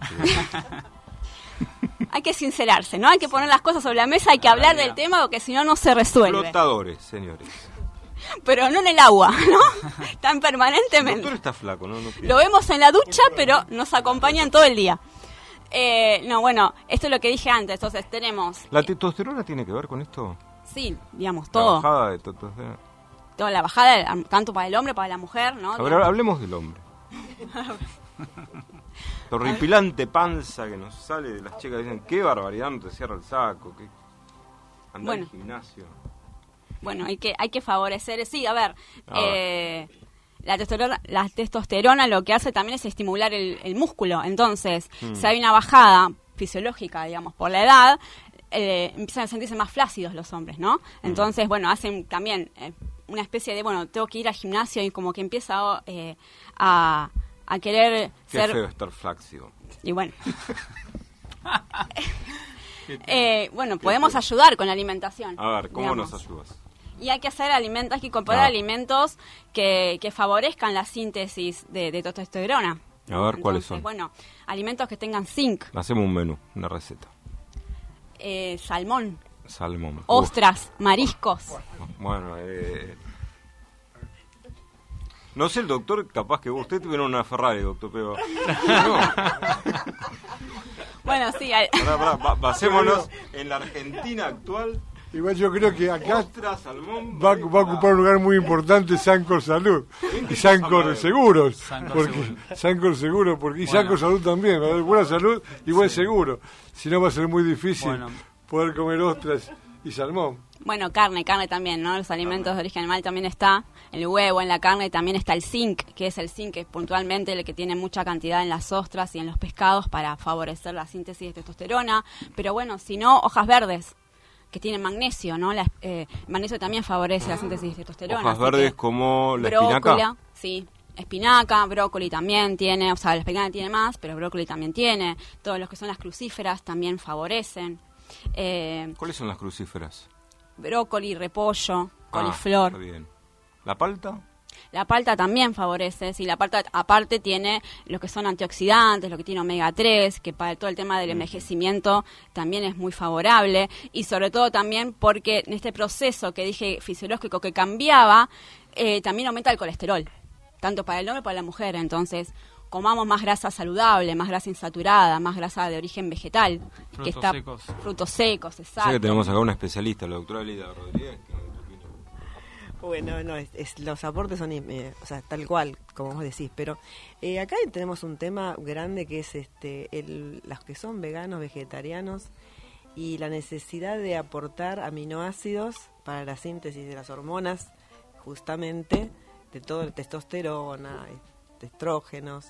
[SPEAKER 5] hay que sincerarse, ¿no? Hay que poner las cosas sobre la mesa, hay que hablar del tema porque si no, no se resuelve.
[SPEAKER 2] Flotadores, señores.
[SPEAKER 5] pero no en el agua, ¿no? Están
[SPEAKER 2] El
[SPEAKER 5] permanentemente.
[SPEAKER 2] doctor está flaco, ¿no?
[SPEAKER 5] Lo vemos en la ducha, pero nos acompañan todo el día. No, bueno, esto es lo que dije antes. Entonces tenemos,
[SPEAKER 2] ¿La testosterona tiene que ver con esto?
[SPEAKER 5] sí, digamos,
[SPEAKER 2] La
[SPEAKER 5] todo.
[SPEAKER 2] bajada de testosterona.
[SPEAKER 5] Toda la bajada, tanto para el hombre, para la mujer, ¿no?
[SPEAKER 2] A ver, hablemos del hombre. La horripilante panza que nos sale de las chicas. Dicen, qué barbaridad, no te cierra el saco. Que... Anda
[SPEAKER 5] Bueno.
[SPEAKER 2] al gimnasio.
[SPEAKER 5] Bueno, hay que favorecer, sí, a ver, la testosterona lo que hace también es estimular el músculo. Entonces, si hay una bajada fisiológica, digamos, por la edad, empiezan a sentirse más flácidos los hombres, ¿no? Entonces, bueno, hacen también una especie de, bueno, tengo que ir al gimnasio y como que empieza a querer
[SPEAKER 2] Qué
[SPEAKER 5] ser...
[SPEAKER 2] feo estar flácido.
[SPEAKER 5] Y bueno. Bueno, podemos ayudar con la alimentación.
[SPEAKER 2] A ver, ¿cómo
[SPEAKER 5] digamos.
[SPEAKER 2] nos ayudas?
[SPEAKER 5] Y hay que hacer alimentos, hay que incorporar alimentos que favorezcan la síntesis de testosterona.
[SPEAKER 2] A ver, ¿cuáles son?
[SPEAKER 5] Bueno, alimentos que tengan zinc,
[SPEAKER 2] Hacemos un menú, una receta.
[SPEAKER 5] salmón,
[SPEAKER 2] Salmón.
[SPEAKER 5] ostras, mariscos.
[SPEAKER 2] Bueno, no sé, el doctor, capaz que usted tuviera una Ferrari, doctor, pero... No.
[SPEAKER 5] Bueno, sí.
[SPEAKER 2] Pará, basémonos en la Argentina actual.
[SPEAKER 3] Igual yo creo que acá
[SPEAKER 2] Ostras, salmón,
[SPEAKER 3] va a ocupar un lugar muy importante Sancor Salud y Sancor Seguros, Sancor Seguro, porque y Sancor Salud también, va a haber buena salud y buen seguro. Si no va a ser muy difícil poder comer ostras y salmón.
[SPEAKER 5] Bueno, carne también, ¿no? Los alimentos de origen animal también está, el huevo, en la carne también está el zinc, que es el zinc que es puntualmente el que tiene mucha cantidad en las ostras y en los pescados para favorecer la síntesis de testosterona. Pero bueno, si no, hojas verdes, que tienen magnesio, ¿no? El magnesio también favorece la síntesis de testosterona.
[SPEAKER 2] Hojas verdes como la
[SPEAKER 5] brócoli,
[SPEAKER 2] espinaca.
[SPEAKER 5] Sí, espinaca, brócoli también tiene, o sea, la espinaca tiene más, pero brócoli también tiene. Todos los que son las crucíferas también favorecen.
[SPEAKER 2] ¿Cuáles son las crucíferas?
[SPEAKER 5] Brócoli, repollo, coliflor.
[SPEAKER 2] Está bien. ¿La palta?
[SPEAKER 5] La palta también favorece, sí, la palta aparte tiene lo que son antioxidantes, lo que tiene omega 3, que para todo el tema del envejecimiento también es muy favorable, y sobre todo también porque en este proceso que dije fisiológico que cambiaba, también aumenta el colesterol, tanto para el hombre como para la mujer. Entonces, comamos más grasa saludable, más grasa insaturada, más grasa de origen vegetal. Frutos secos, exacto.
[SPEAKER 2] Sé que tenemos acá una especialista, la doctora Elida Rodríguez.
[SPEAKER 4] Bueno, no, los aportes son o sea, tal cual, como vos decís, pero acá tenemos un tema grande que es los que son veganos, vegetarianos, y la necesidad de aportar aminoácidos para la síntesis de las hormonas, justamente, de todo el testosterona, estrógenos.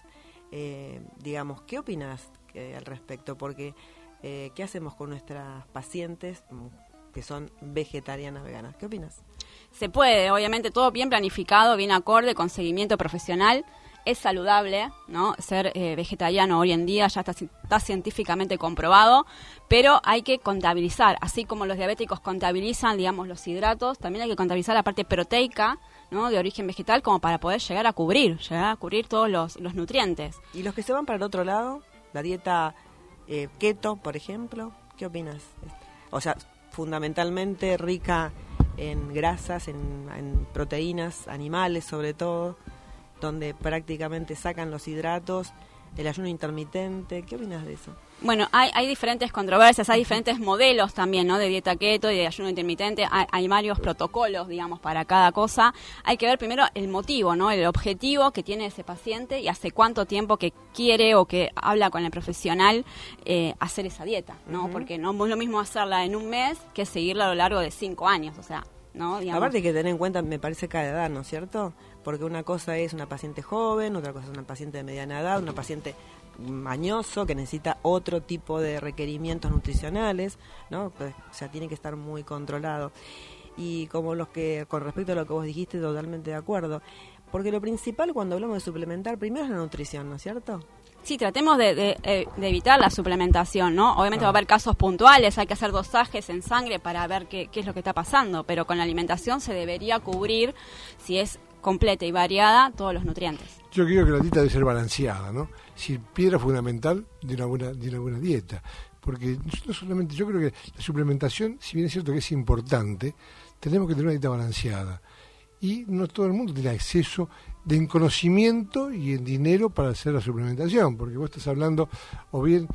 [SPEAKER 4] Digamos, ¿qué opinas al respecto? Porque, ¿qué hacemos con nuestras pacientes que son vegetarianas, veganas? ¿Qué opinas?
[SPEAKER 5] Se puede, obviamente, todo bien planificado, bien acorde, con seguimiento profesional. Es saludable, ¿no? Ser vegetariano hoy en día ya está científicamente comprobado, pero hay que contabilizar, así como los diabéticos contabilizan, digamos, los hidratos, también hay que contabilizar la parte proteica, ¿no? De origen vegetal, como para poder llegar a cubrir todos los nutrientes.
[SPEAKER 4] ¿Y los que se van para el otro lado? La dieta keto, por ejemplo, ¿qué opinas? O sea, fundamentalmente rica en grasas, en proteínas animales sobre todo, donde prácticamente sacan los hidratos, el ayuno intermitente. ¿Qué opinas de eso?
[SPEAKER 5] Bueno, hay diferentes controversias, hay diferentes modelos también, ¿no? De dieta keto y de ayuno intermitente. Hay varios protocolos, digamos, para cada cosa. Hay que ver primero el motivo, ¿no? El objetivo que tiene ese paciente y hace cuánto tiempo que quiere o que habla con el profesional hacer esa dieta, ¿no? Porque no es lo mismo hacerla en un mes que seguirla a lo largo de 5 años, o sea, ¿no? Digamos.
[SPEAKER 4] Aparte hay que tener en cuenta, me parece, cada edad, ¿no es cierto? Porque una cosa es una paciente joven, otra cosa es una paciente de mediana edad, una paciente mañoso que necesita otro tipo de requerimientos nutricionales, ¿no? Pues, o sea, tiene que estar muy controlado. Y como con respecto a lo que vos dijiste, totalmente de acuerdo. Porque lo principal cuando hablamos de suplementar, primero es la nutrición, ¿no es cierto?
[SPEAKER 5] Sí, tratemos de evitar la suplementación, ¿no? Obviamente va a haber casos puntuales, hay que hacer dosajes en sangre para ver qué es lo que está pasando, pero con la alimentación se debería cubrir, si es completa y variada, todos los nutrientes.
[SPEAKER 3] Yo creo que la dieta debe ser balanceada, ¿no? Si piedra fundamental de una buena dieta. Porque no solamente, yo creo que la suplementación, si bien es cierto que es importante, tenemos que tener una dieta balanceada. y no todo el mundo tiene acceso en conocimiento y en dinero para hacer la suplementación, porque vos estás hablando o bien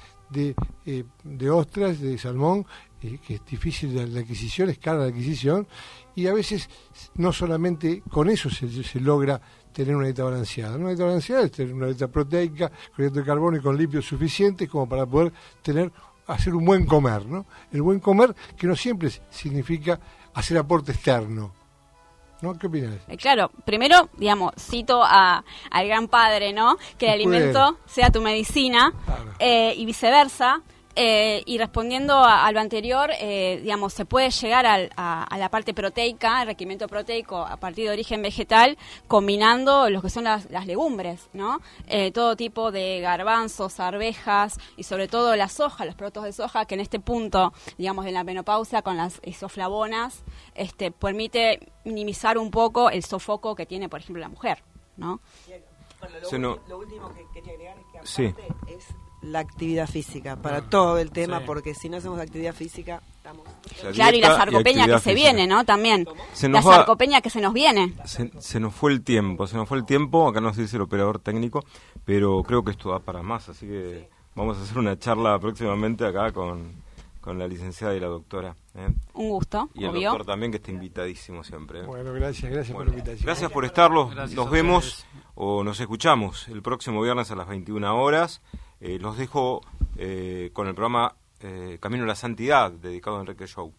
[SPEAKER 3] de ostras, de salmón, que es difícil la adquisición, es cara la adquisición, y a veces no solamente con eso se logra tener una dieta balanceada. Una dieta balanceada es tener una dieta proteica, con hidrato de carbono y con lípidos suficientes como para poder hacer un buen comer, ¿no? El buen comer que no siempre significa hacer aporte externo, ¿no? ¿Qué opinas?
[SPEAKER 5] Claro, primero, digamos, cito al gran padre, ¿no? Que el alimento sea tu medicina, claro. Y viceversa. Y respondiendo a lo anterior, digamos, se puede llegar a la parte proteica, el requerimiento proteico a partir de origen vegetal, combinando lo que son las legumbres, ¿no? Todo tipo de garbanzos, arvejas y sobre todo la soja, los productos de soja, que en este punto, digamos, de la menopausia con las isoflavonas, permite minimizar un poco el sofoco que tiene, por ejemplo, la mujer, ¿no?
[SPEAKER 4] Bueno, lo último que quería agregar es que aparte es la actividad física para todo el tema, porque si no hacemos actividad física estamos...
[SPEAKER 5] Claro, y la sarcopenia que se viene, ¿no? También. La sarcopenia que se nos viene.
[SPEAKER 2] Se nos fue el tiempo, acá nos dice el operador técnico, pero creo que esto da para más, así que vamos a hacer una charla próximamente acá con la licenciada y la doctora.
[SPEAKER 5] Un gusto,
[SPEAKER 2] y el doctor también, que está invitadísimo siempre.
[SPEAKER 3] Bueno, gracias por la invitación.
[SPEAKER 2] Gracias por estarlo, nos vemos o nos escuchamos el próximo viernes a las 21 horas. Los dejo con el programa Camino a la Santidad, dedicado a Enrique Show.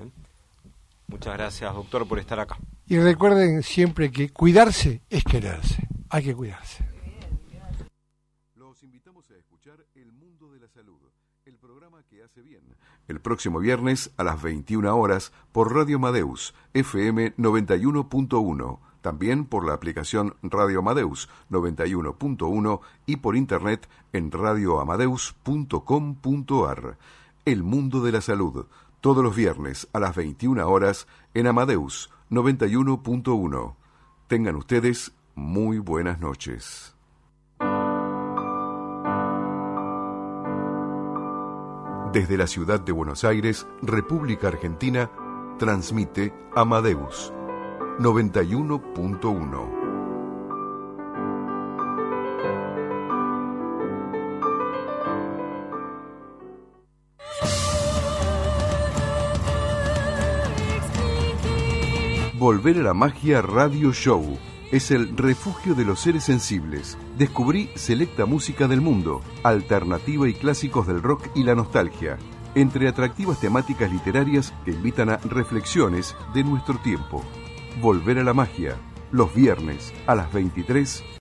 [SPEAKER 2] Muchas gracias, doctor, por estar acá.
[SPEAKER 3] Y recuerden siempre que cuidarse es quererse. Hay que cuidarse.
[SPEAKER 1] Los invitamos a escuchar El Mundo de la Salud, el programa que hace bien. El próximo viernes a las 21 horas por Radio Amadeus, FM 91.1. También por la aplicación Radio Amadeus 91.1 y por internet en radioamadeus.com.ar. El Mundo de la Salud, todos los viernes a las 21 horas en Amadeus 91.1. Tengan ustedes muy buenas noches. Desde la ciudad de Buenos Aires, República Argentina, transmite Amadeus 91.1. Volver a la Magia Radio Show es el refugio de los seres sensibles. Descubrí selecta música del mundo, alternativa y clásicos del rock y la nostalgia, entre atractivas temáticas literarias que invitan a reflexiones de nuestro tiempo. Volver a la Magia, los viernes a las 23